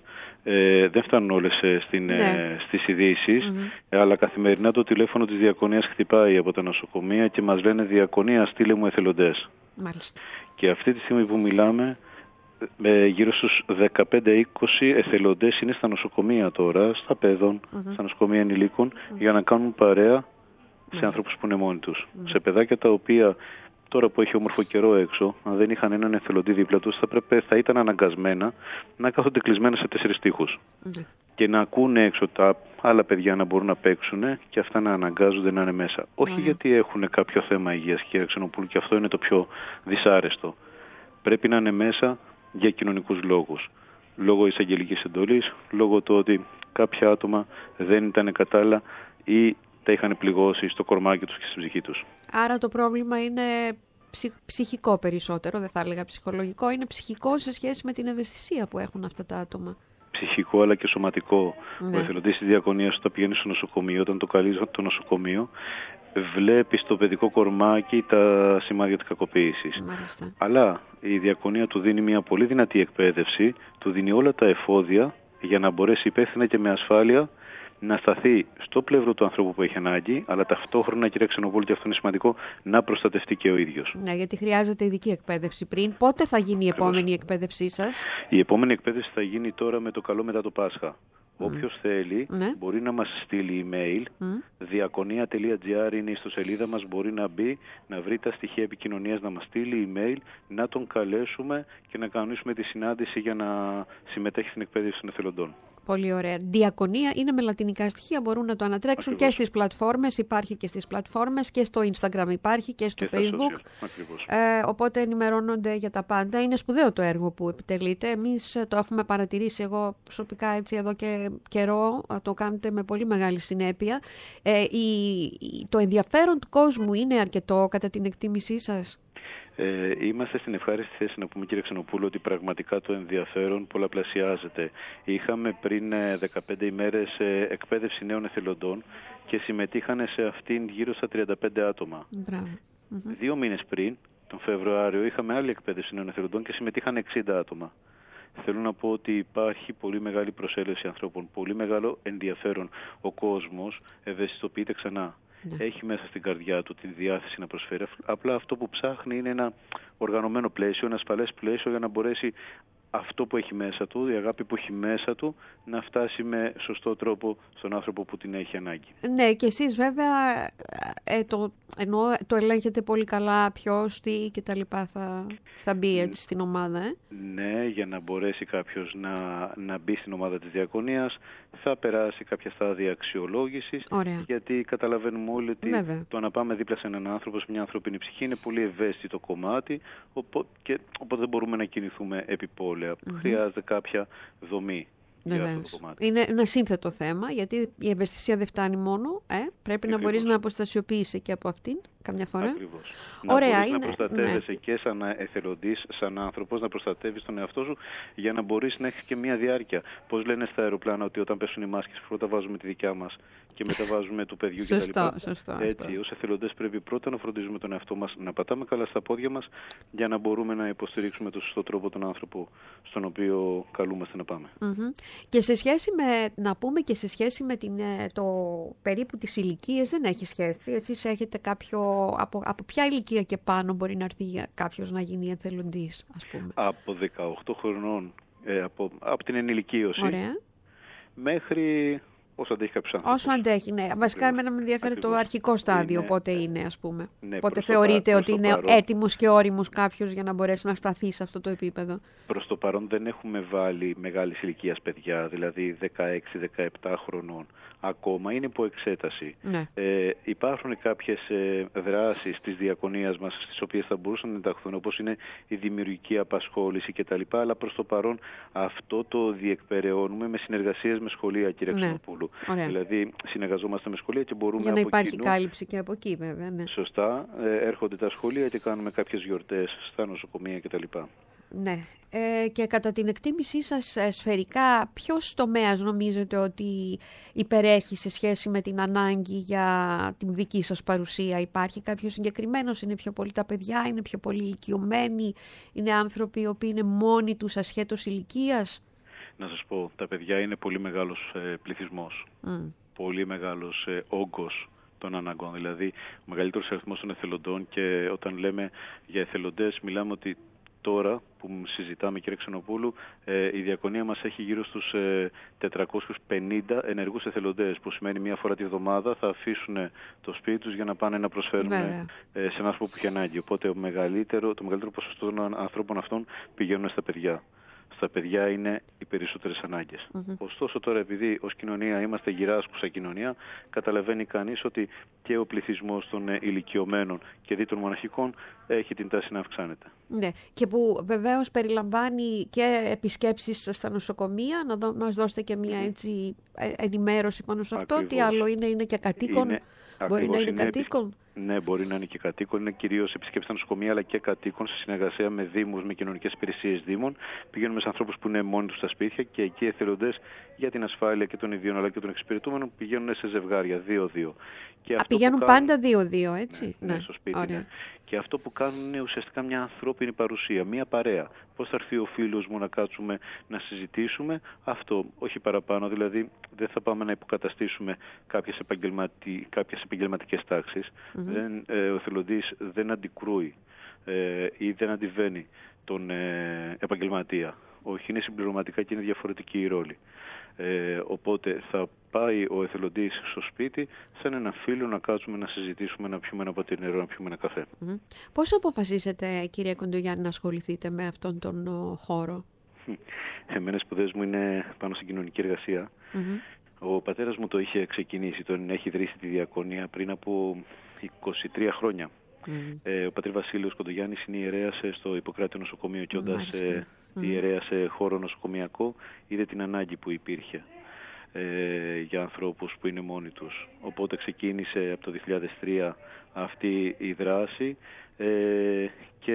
Δεν φτάνουν όλες στις ειδήσεις, αλλά καθημερινά το τηλέφωνο της διακονίας χτυπάει από τα νοσοκομεία και μας λένε «Διακονία, στείλε μου εθελοντές». Μάλιστα. Και αυτή τη στιγμή που μιλάμε Γύρω στους 15-20 εθελοντές είναι στα νοσοκομεία τώρα, στα παιδών, στα νοσοκομεία ενηλίκων, για να κάνουν παρέα σε άνθρωπους που είναι μόνοι τους. Σε παιδάκια τα οποία τώρα που έχει όμορφο καιρό έξω, αν δεν είχαν έναν εθελοντή δίπλα τους, θα ήταν αναγκασμένα να κάθονται κλεισμένα σε 4 τοίχους. Και να ακούνε έξω τα άλλα παιδιά να μπορούν να παίξουν και αυτά να αναγκάζονται να είναι μέσα. Όχι γιατί έχουν κάποιο θέμα υγείας, κύριε Ξενοπούλου, και αυτό είναι το πιο δυσάρεστο. Πρέπει να είναι μέσα για κοινωνικούς λόγους. Λόγω εισαγγελικής εντολής, λόγω του ότι κάποια άτομα δεν ήταν κατάλληλα ή τα είχαν πληγώσει στο κορμάκι τους και στην ψυχή τους. Άρα το πρόβλημα είναι ψυχικό περισσότερο, δεν θα έλεγα ψυχολογικό, είναι ψυχικό σε σχέση με την ευαισθησία που έχουν αυτά τα άτομα. Ψυχικό αλλά και σωματικό. Ο εθελοντής της Διακονίας, όταν πηγαίνει στο νοσοκομείο, όταν το καλεί το νοσοκομείο, βλέπει στο παιδικό κορμάκι τα σημάδια της κακοποίησης. Αλλά η Διακονία του δίνει μια πολύ δυνατή εκπαίδευση, του δίνει όλα τα εφόδια για να μπορέσει υπεύθυνα και με ασφάλεια να σταθεί στο πλευρό του ανθρώπου που έχει ανάγκη, αλλά ταυτόχρονα, κύριε Ξενοπούλου, και αυτό είναι σημαντικό, να προστατευτεί και ο ίδιος. Ναι, γιατί χρειάζεται ειδική εκπαίδευση πριν. Πότε θα γίνει η επόμενη εκπαίδευσή σας? Η επόμενη εκπαίδευση θα γίνει τώρα με το καλό μετά το Πάσχα. Όποιος θέλει μπορεί να μας στείλει email, diakonia.gr είναι η ιστοσελίδα μας, μπορεί να μπει, να βρει τα στοιχεία επικοινωνίας, να μας στείλει email, να τον καλέσουμε και να κανονίσουμε τη συνάντηση για να συμμετέχει στην εκπαίδευση των εθελοντών. Πολύ ωραία. Διακονία είναι με λατινικά στοιχεία, μπορούν να το ανατρέξουν και στις πλατφόρμες, υπάρχει και στις πλατφόρμες και στο Instagram υπάρχει και στο Facebook. Οπότε ενημερώνονται για τα πάντα. Είναι σπουδαίο το έργο που επιτελείτε. Εμείς το έχουμε παρατηρήσει, εγώ προσωπικά έτσι εδώ και καιρό, το κάνετε με πολύ μεγάλη συνέπεια. Το ενδιαφέρον του κόσμου είναι αρκετό κατά την εκτίμησή σας? Είμαστε στην ευχάριστη θέση να πούμε, κύριε Ξενοπούλου, ότι πραγματικά το ενδιαφέρον πολλαπλασιάζεται. Είχαμε πριν 15 ημέρες εκπαίδευση νέων εθελοντών και συμμετείχαν σε αυτήν γύρω στα 35 άτομα. 2 μήνες πριν, τον Φεβρουάριο, είχαμε άλλη εκπαίδευση νέων εθελοντών και συμμετείχαν 60 άτομα. Θέλω να πω ότι υπάρχει πολύ μεγάλη προσέλευση ανθρώπων, πολύ μεγάλο ενδιαφέρον. Ο κόσμος ευαισθητοποιείται ξανά. Έχει μέσα στην καρδιά του την διάθεση να προσφέρει. Απλά αυτό που ψάχνει είναι ένα οργανωμένο πλαίσιο, ένα ασφαλές πλαίσιο για να μπορέσει αυτό που έχει μέσα του, η αγάπη που έχει μέσα του, να φτάσει με σωστό τρόπο στον άνθρωπο που την έχει ανάγκη. Ναι, και εσείς βέβαια το ελέγχετε πολύ καλά ποιος, τι και τα λοιπά θα μπει έτσι στην ομάδα. Ναι, για να μπορέσει κάποιος να μπει στην ομάδα της Διακονίας θα περάσει κάποια στάδια αξιολόγησης. Γιατί καταλαβαίνουμε όλοι ότι το να πάμε δίπλα σε έναν άνθρωπο, σε μια ανθρώπινη ψυχή, είναι πολύ ευαίσθητο κομμάτι, οπότε δεν μπορούμε να κινηθούμε επιπόλαια. Χρειάζεται κάποια δομή. Είναι ένα σύνθετο θέμα, γιατί η ευαισθησία δεν φτάνει μόνο. Πρέπει να μπορείς να αποστασιοποιήσει και από αυτήν καμιά φορά. Ακριβώς. Να μπορείς να προστατεύεσαι και σαν εθελοντής, σαν άνθρωπος, να προστατεύεις τον εαυτό σου για να μπορείς να έχεις και μια διάρκεια. Πώς λένε στα αεροπλάνα ότι όταν πέσουν οι μάσκες πρώτα βάζουμε τη δικιά μας και μετά βάζουμε του παιδιού κτλ. Έτσι, ως εθελοντές πρέπει πρώτα να φροντίζουμε τον εαυτό μας, να πατάμε καλά στα πόδια μας για να μπορούμε να υποστηρίξουμε το σωστό τρόπο τον άνθρωπο στον οποίο καλούμαστε να πάμε. Και σε σχέση σε σχέση με το περίπου τις ηλικίες δεν έχει σχέση. Εσείς έχετε από ποια ηλικία και πάνω μπορεί να έρθει κάποιος να γίνει εθελοντής, ας πούμε? Από 18 χρονών, από την ενηλικίωση, μέχρι όσο αντέχει κάποιος άνθρωπος. Όσο αντέχει, ναι. Βασικά εμένα με ενδιαφέρει το αρχικό στάδιο, πότε είναι, ας πούμε. Πότε θεωρείτε ότι είναι έτοιμος και όριμος κάποιος για να μπορέσει να σταθεί σε αυτό το επίπεδο? Προς το παρόν δεν έχουμε βάλει μεγάλης ηλικίας παιδιά, δηλαδή 16-17 χρονών. Ακόμα είναι υπό εξέταση. Υπάρχουν κάποιες δράσεις της Διακονίας μας στις οποίες θα μπορούσαν να ενταχθούν, όπως είναι η δημιουργική απασχόληση κτλ. Αλλά προς το παρόν αυτό το διεκπεραιώνουμε με συνεργασίες με σχολεία, κύριε Ξενοπούλου. Δηλαδή συνεργαζόμαστε με σχολεία και μπορούμε για να υπάρχει κάλυψη και από εκεί, βέβαια. Σωστά. Έρχονται τα σχολεία και κάνουμε κάποιες γιορτές στα νοσοκομεία κτλ. Ναι. Και κατά την εκτίμησή σας σφαιρικά, ποιος τομέας νομίζετε ότι υπερέχει σε σχέση με την ανάγκη για την δική σας παρουσία? Υπάρχει κάποιος συγκεκριμένος? Είναι πιο πολύ τα παιδιά, είναι πιο πολύ ηλικιωμένοι, είναι άνθρωποι οι οποίοι είναι μόνοι τους ασχέτως ηλικίας? Να σας πω, τα παιδιά είναι πολύ μεγάλος πληθυσμός, πολύ μεγάλος όγκος των αναγκών, δηλαδή ο μεγαλύτερος αριθμός των εθελοντών, και όταν λέμε για εθελοντές μιλάμε ότι τώρα που συζητάμε, κύριε Ξενοπούλου, η Διακονία μας έχει γύρω στους 450 ενεργούς εθελοντές, που σημαίνει μία φορά τη βδομάδα θα αφήσουν το σπίτι τους για να πάνε να προσφέρουν σε έναν άνθρωπο που έχει ανάγκη. Οπότε το μεγαλύτερο ποσοστό των ανθρώπων αυτών πηγαίνουν στα παιδιά. Στα παιδιά είναι οι περισσότερες ανάγκες. Ωστόσο τώρα, επειδή ως κοινωνία είμαστε γυράσκουσα κοινωνία, καταλαβαίνει κανείς ότι και ο πληθυσμός των ηλικιωμένων και δι των μοναχικών έχει την τάση να αυξάνεται. Ναι, και που βεβαίως περιλαμβάνει και επισκέψεις στα νοσοκομεία. Να μας δώσετε και μια έτσι ενημέρωση πάνω σε αυτό. Ακριβώς. Τι άλλο είναι και κατοίκον. Μπορεί να είναι κατοίκον. Ναι, μπορεί να είναι και κατοίκον. Είναι κυρίως επισκέψεις στα νοσοκομεία, αλλά και κατοίκον σε συνεργασία με δήμους, με κοινωνικές υπηρεσίες δήμων. Πηγαίνουμε σε ανθρώπους που είναι μόνοι τους στα σπίτια και εκεί εθελοντές για την ασφάλεια και των ιδίων αλλά και των εξυπηρετούμενων πηγαίνουν σε ζευγάρια 2-2. Πηγαίνουν πάντα 2-2, έτσι. Ναι, στο σπίτι. Ναι. Και αυτό που κάνουν είναι ουσιαστικά μια ανθρώπινη παρουσία, μια παρέα. Πώς θα έρθει ο φίλος μου να κάτσουμε να συζητήσουμε, αυτό, όχι παραπάνω. Δηλαδή, δεν θα πάμε να υποκαταστήσουμε κάποιες επαγγελματικές τάξεις. Ο εθελοντής δεν αντικρούει ή δεν αντιβαίνει τον επαγγελματία. Όχι, είναι συμπληρωματικά και είναι διαφορετική η ρόλη. Οπότε θα πάει ο εθελοντής στο σπίτι σαν ένα φίλο να κάτσουμε να συζητήσουμε, να πιούμε ένα ποτήρι νερό, να πιούμε ένα καφέ. Πώς αποφασίσατε, κυρία Κοντογιάννη, να ασχοληθείτε με αυτόν τον χώρο? Εμένα οι σπουδές μου είναι πάνω στην κοινωνική εργασία. Ο πατέρας μου το είχε ξεκινήσει, τον έχει ιδρύσει τη Διακονία πριν από 23 χρόνια. Ο πατήρ Βασίλειος Κοντογιάννης είναι ιερέας στο Ιπποκράτειο νοσοκομείο και όντας ιερέας σε χώρο νοσοκομιακό είδε την ανάγκη που υπήρχε για ανθρώπους που είναι μόνοι τους. Οπότε ξεκίνησε από το 2003 αυτή η δράση και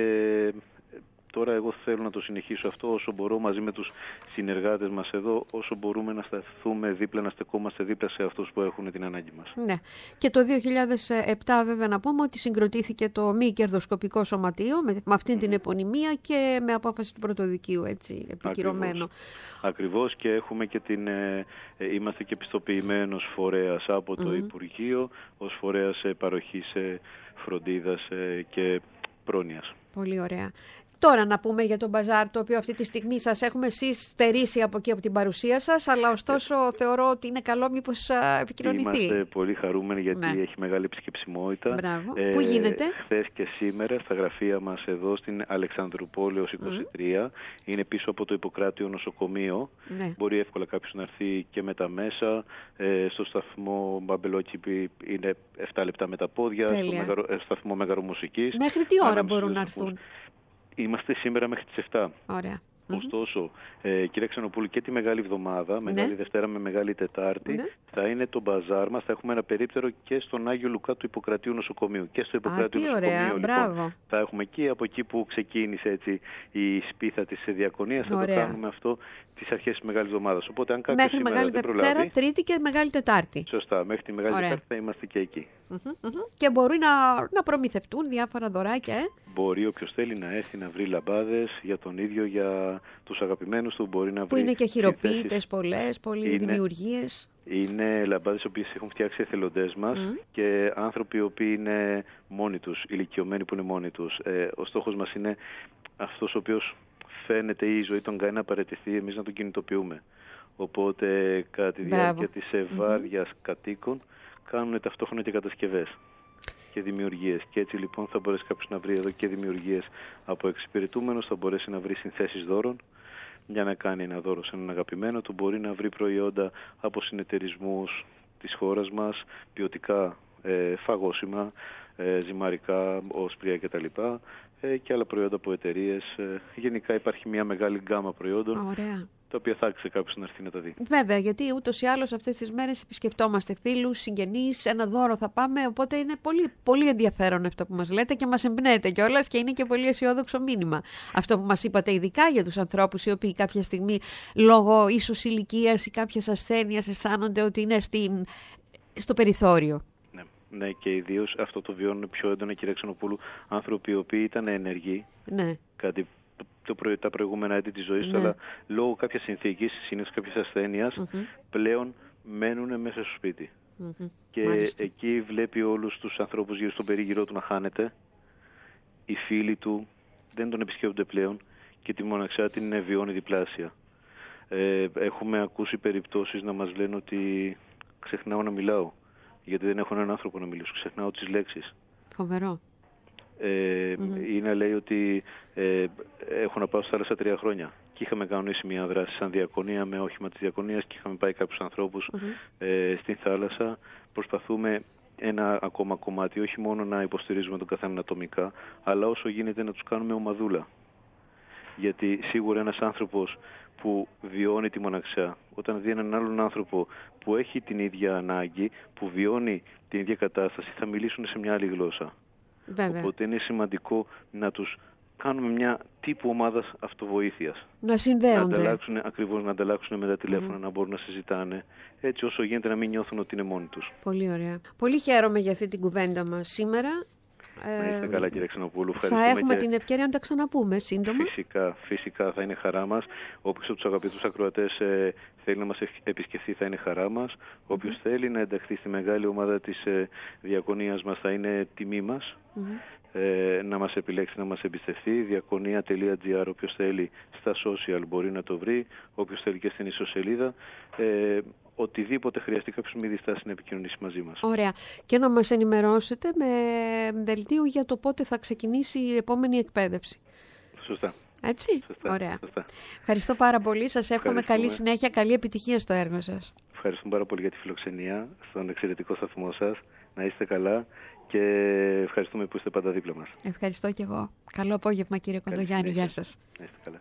τώρα εγώ θέλω να το συνεχίσω αυτό όσο μπορώ μαζί με τους συνεργάτες μας εδώ, όσο μπορούμε να σταθούμε δίπλα, να στεκόμαστε δίπλα σε αυτούς που έχουν την ανάγκη μας. Ναι. Και το 2007 βέβαια να πούμε ότι συγκροτήθηκε το μη κερδοσκοπικό σωματείο με αυτήν την επωνυμία και με απόφαση του Πρωτοδικείου, έτσι, επικυρωμένο. Ακριβώς, και έχουμε και είμαστε και πιστοποιημένος φορέας από το Υπουργείο ως φορέας παροχής φροντίδας και πρόνοιας. Πολύ ωραία. Τώρα να πούμε για τον μπαζάρ, το οποίο αυτή τη στιγμή σας έχουμε εσείς στερήσει από εκεί από την παρουσία σας, αλλά ωστόσο θεωρώ ότι είναι καλό μήπως επικοινωνηθεί. Είμαστε πολύ χαρούμενοι γιατί έχει μεγάλη επισκεψιμότητα. Μπράβο. Πού γίνεται? Χθες και σήμερα στα γραφεία μας εδώ στην Αλεξανδρουπόλεως 23. Είναι πίσω από το Ιπποκράτειο νοσοκομείο. Μπορεί εύκολα κάποιος να έρθει και με τα μέσα. Στο σταθμό Μπαμπελόκηπη είναι 7 λεπτά με τα πόδια. Στο σταθμό Μεγαρομουσικής. Μέχρι τι ώρα μπορούν να έρθουν? Είμαστε σήμερα μέχρι τις 7. Ωραία. Ωστόσο, κύριε Ξενοπούλου, και τη Μεγάλη Εβδομάδα, Μεγάλη Δευτέρα με Μεγάλη Τετάρτη, θα είναι το μπαζάρ μας. Θα έχουμε ένα περίπτερο και στον Άγιο Λουκά του Ιπποκρατείου νοσοκομείου. Και στο Ιπποκρατείου νοσοκομείο, λοιπόν, θα έχουμε από εκεί που ξεκίνησε έτσι η σπίθα της Διακονίας. Θα το κάνουμε αυτό τις αρχές της Μεγάλης Εβδομάδας. Οπότε, αν κάποιος μέχρι Μεγάλη Δευτέρα, Τρίτη και Μεγάλη Τετάρτη. Σωστά, μέχρι τη Μεγάλη Τετάρτη θα είμαστε και εκεί. Και μπορεί να προμηθευτούν διάφορα δωράκια. Μπορεί όποιος θέλει να έρθει να βρει λαμπάδες για τον ίδιο, για τους αγαπημένους του, μπορεί να βρει. Που είναι και χειροποίητες πολλοί δημιουργίες. Είναι λαμπάδες οι οποίες έχουν φτιάξει εθελοντές μας και άνθρωποι οι οποίοι είναι μόνοι τους, ηλικιωμένοι που είναι μόνοι τους. Ο στόχος μας είναι αυτός ο οποίος φαίνεται η ζωή τον κάνει να παραιτηθεί, εμείς να τον κινητοποιούμε. Οπότε κατά τη διάρκεια της ευάρειας κατοίκων κάνουν ταυτόχρονα και κατασκευές και δημιουργίες. Και έτσι λοιπόν θα μπορέσει κάποιος να βρει εδώ και δημιουργίες από εξυπηρετούμενους, θα μπορέσει να βρει συνθέσεις δώρων για να κάνει ένα δώρο σε έναν αγαπημένο του, μπορεί να βρει προϊόντα από συνεταιρισμούς της χώρας μας, ποιοτικά φαγόσιμα, ζυμαρικά, όσπρια κτλ. Και άλλα προϊόντα από εταιρείες. Γενικά υπάρχει μια μεγάλη γκάμα προϊόντων. Ωραία. Τα οποία θα άξιζε κάποιος να έρθει να τα δει. Βέβαια, γιατί ούτως ή άλλως αυτές τις μέρες επισκεπτόμαστε φίλους, συγγενείς, ένα δώρο θα πάμε. Οπότε είναι πολύ, πολύ ενδιαφέρον αυτό που μας λέτε και μας εμπνέεται κιόλας και είναι και πολύ αισιόδοξο μήνυμα. Αυτό που μας είπατε, ειδικά για τους ανθρώπους οι οποίοι κάποια στιγμή λόγω ίσως ηλικίας ή κάποιας ασθένειας αισθάνονται ότι είναι στο περιθώριο. Ναι, και ιδίως αυτό το βιώνουν πιο έντονα, κύριε Ξενοπούλου, άνθρωποι οι οποίοι ήταν ενεργοί. Κάτι τα προηγούμενα έτη της ζωής του, αλλά λόγω κάποιας συνθήκης, συνήθως κάποιας ασθένειας, πλέον μένουν μέσα στο σπίτι. Και εκεί βλέπει όλους τους ανθρώπους γύρω στον περίγυρό του να χάνεται. Οι φίλοι του δεν τον επισκέπτονται πλέον και τη μοναξιά την βιώνει διπλάσια. Έχουμε ακούσει περιπτώσεις να μας λένε ότι ξεχνάω να μιλάω, γιατί δεν έχω έναν άνθρωπο να μιλήσω, ξεχνάω τις λέξεις. Φοβερό. Ή να λέει ότι έχω να πάω στη θάλασσα 3 χρόνια και είχαμε κανονίσει μια δράση σαν διακονία με όχημα της διακονίας και είχαμε πάει κάποιους ανθρώπους στην θάλασσα. Προσπαθούμε ένα ακόμα κομμάτι, όχι μόνο να υποστηρίζουμε τον καθένα ατομικά, αλλά όσο γίνεται να τους κάνουμε ομαδούλα. Γιατί σίγουρα ένας άνθρωπος που βιώνει τη μοναξιά, όταν δει έναν άλλον άνθρωπο που έχει την ίδια ανάγκη, που βιώνει την ίδια κατάσταση, θα μιλήσουν σε μια άλλη γλώσσα. Βέβαια. Οπότε είναι σημαντικό να τους κάνουμε μια τύπου ομάδας αυτοβοήθειας. Να συνδέονται. Να ανταλλάξουν με τα τηλέφωνα, να μπορούν να συζητάνε, έτσι όσο γίνεται να μην νιώθουν ότι είναι μόνοι τους. Πολύ ωραία. Πολύ χαίρομαι για αυτή την κουβέντα μας σήμερα. Να είστε καλά, κύριε Ξενοπούλου. Θα έχουμε την ευκαιρία να τα ξαναπούμε σύντομα. Φυσικά θα είναι χαρά μας. Όποιος από τους αγαπητούς ακροατές θέλει να μας επισκεφθεί θα είναι χαρά μας. Όποιος θέλει να ενταχθεί στη μεγάλη ομάδα της διακονίας μας θα είναι τιμή μας. Να μας επιλέξει, να μας εμπιστευτεί. Διακονία.gr, όποιος θέλει στα social μπορεί να το βρει. Όποιος θέλει και στην ιστοσελίδα. Οτιδήποτε χρειαστεί κάποιος μη διστάσει να επικοινωνήσει μαζί μας. Ωραία. Και να μας ενημερώσετε με δελτίο για το πότε θα ξεκινήσει η επόμενη εκπαίδευση. Σωστά. Έτσι. Σωστά. Ωραία. Σωστά. Ευχαριστώ πάρα πολύ. Σας εύχομαι καλή συνέχεια, καλή επιτυχία στο έργο σας. Ευχαριστούμε πάρα πολύ για τη φιλοξενία στον εξαιρετικό σταθμό σας. Να είστε καλά και ευχαριστούμε που είστε πάντα δίπλα μας. Ευχαριστώ και εγώ. Καλό απόγευμα, κύριε Κοντογιάννη. Γεια σας. Να είστε καλά.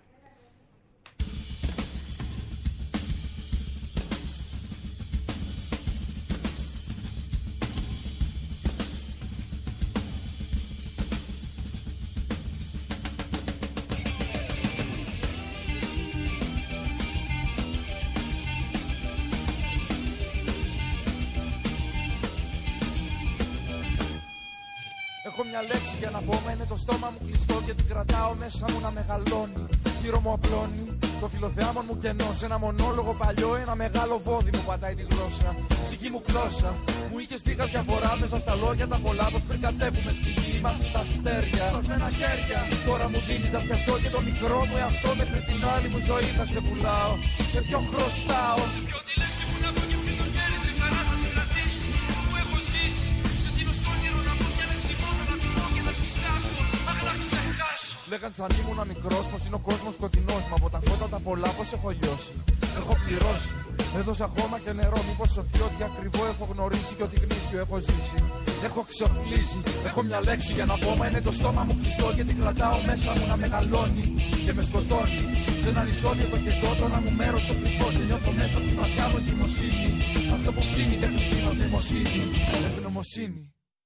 Έχω μια λέξη για να πω, μα είναι το στόμα μου κλειστό και την κρατάω μέσα μου να μεγαλώνει. Γύρω μου απλώνει το φιλοθεάμον μου κενό. Σε ένα μονόλογο παλιό, ένα μεγάλο βόδι μου πατάει τη γλώσσα. Ψυχή μου γλώσσα. Μου είχες πει κάποια φορά μέσα στα λόγια τα πολλά, πως πριν κατέβουμε στη γη μας στα αστέρια. Σπασμένα χέρια. Τώρα μου δίνεις να πιαστώ και το μικρό μου εαυτό μέχρι την άλλη μου ζωή θα ξεπουλάω. Σε ποιον χρωστάω, σε ποιον τη λέξη μου να πω και πριν το χέρι τρυφερά θα την κρατήσει. Που έχω ζήσει. Σε τι στο όνειρο να πω μια λέξη μόνο να την πω και να τη σκάσω. Αχ, να ξεχάσω. Λέγαν σαν ήμουνα μικρός πως είναι ο κόσμος σκοτεινός. Μα από τα φώτα τα πολλά πως έχω λιώσει. Έχω πληρώσει. Έδωσα χώμα και νερό. Μήπως σωθεί ότι ακριβό έχω γνωρίσει και ότι γνήσιο έχω ζήσει. Έχω ξοφλήσει. Έχω μια λέξη για να πω. Μα είναι το στόμα μου κλειστό και την κρατάω μέσα μου να μεγαλώνει. Και με σκοτώνει. Σε ένα ισόβιο το κετό, το ένα μου μέρος το κρυφό. Και νιώθω μέσα από τη βαθιά μου εγκυμοσύνη. Αυτό που φτύνει τεχνητή νοημοσύνη. Ευγνωμοσύνη.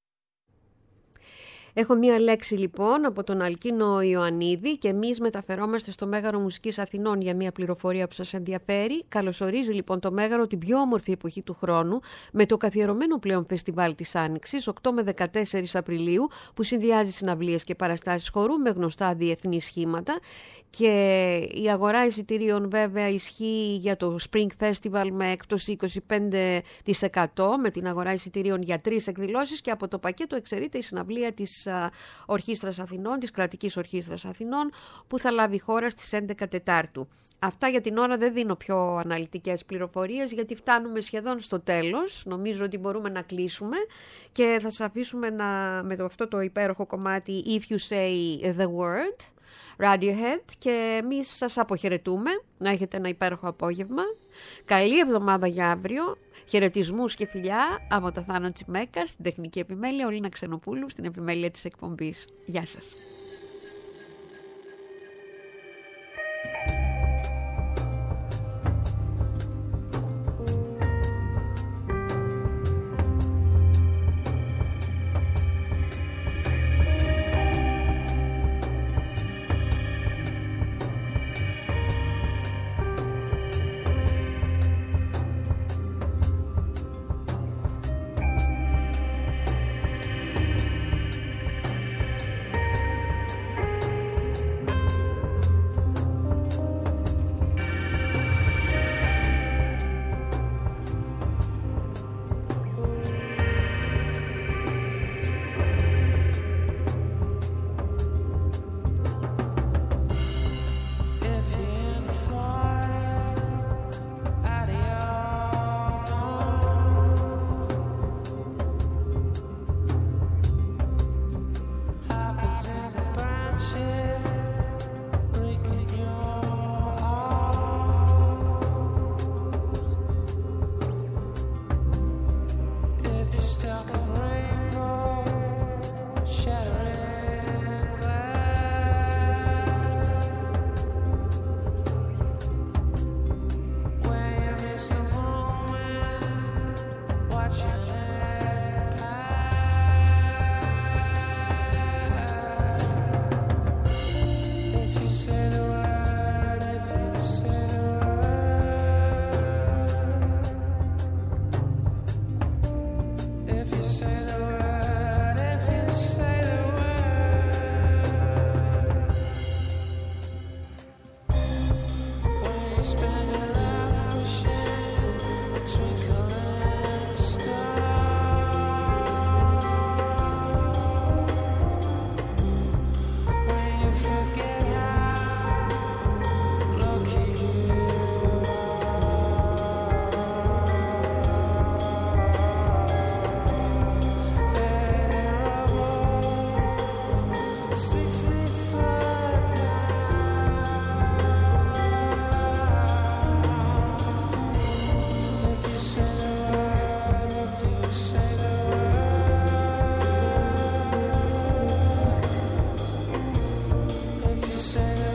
Έχω μία λέξη λοιπόν από τον Αλκίνο Ιωαννίδη και εμείς μεταφερόμαστε στο Μέγαρο Μουσικής Αθηνών για μία πληροφορία που σας ενδιαφέρει. Καλωσορίζει λοιπόν το Μέγαρο την πιο όμορφη εποχή του χρόνου με το καθιερωμένο πλέον φεστιβάλ της Άνοιξης 8 με 14 Απριλίου που συνδυάζει συναυλίες και παραστάσεις χορού με γνωστά διεθνή σχήματα. Και η αγορά εισιτηρίων βέβαια ισχύει για το Spring Festival με έκπτωση 25% με την αγορά εισιτηρίων για 3 εκδηλώσεις και από το πακέτο εξαιρείται η συναυλία της Ορχήστρας Αθηνών, της Κρατικής Ορχήστρας Αθηνών που θα λάβει χώρα στις 11 Τετάρτου. Αυτά για την ώρα, δεν δίνω πιο αναλυτικές πληροφορίες γιατί φτάνουμε σχεδόν στο τέλος. Νομίζω ότι μπορούμε να κλείσουμε και θα σας αφήσουμε με αυτό το υπέροχο κομμάτι If You Say The Word Radiohead και εμείς σας αποχαιρετούμε. Να έχετε ένα υπέροχο απόγευμα. Καλή εβδομάδα για αύριο. Χαιρετισμούς και φιλιά από το Θάνο Τσιμέκα στην τεχνική επιμέλεια, ο Λίνα Ξενοπούλου στην επιμέλεια της εκπομπής. Γεια σας. say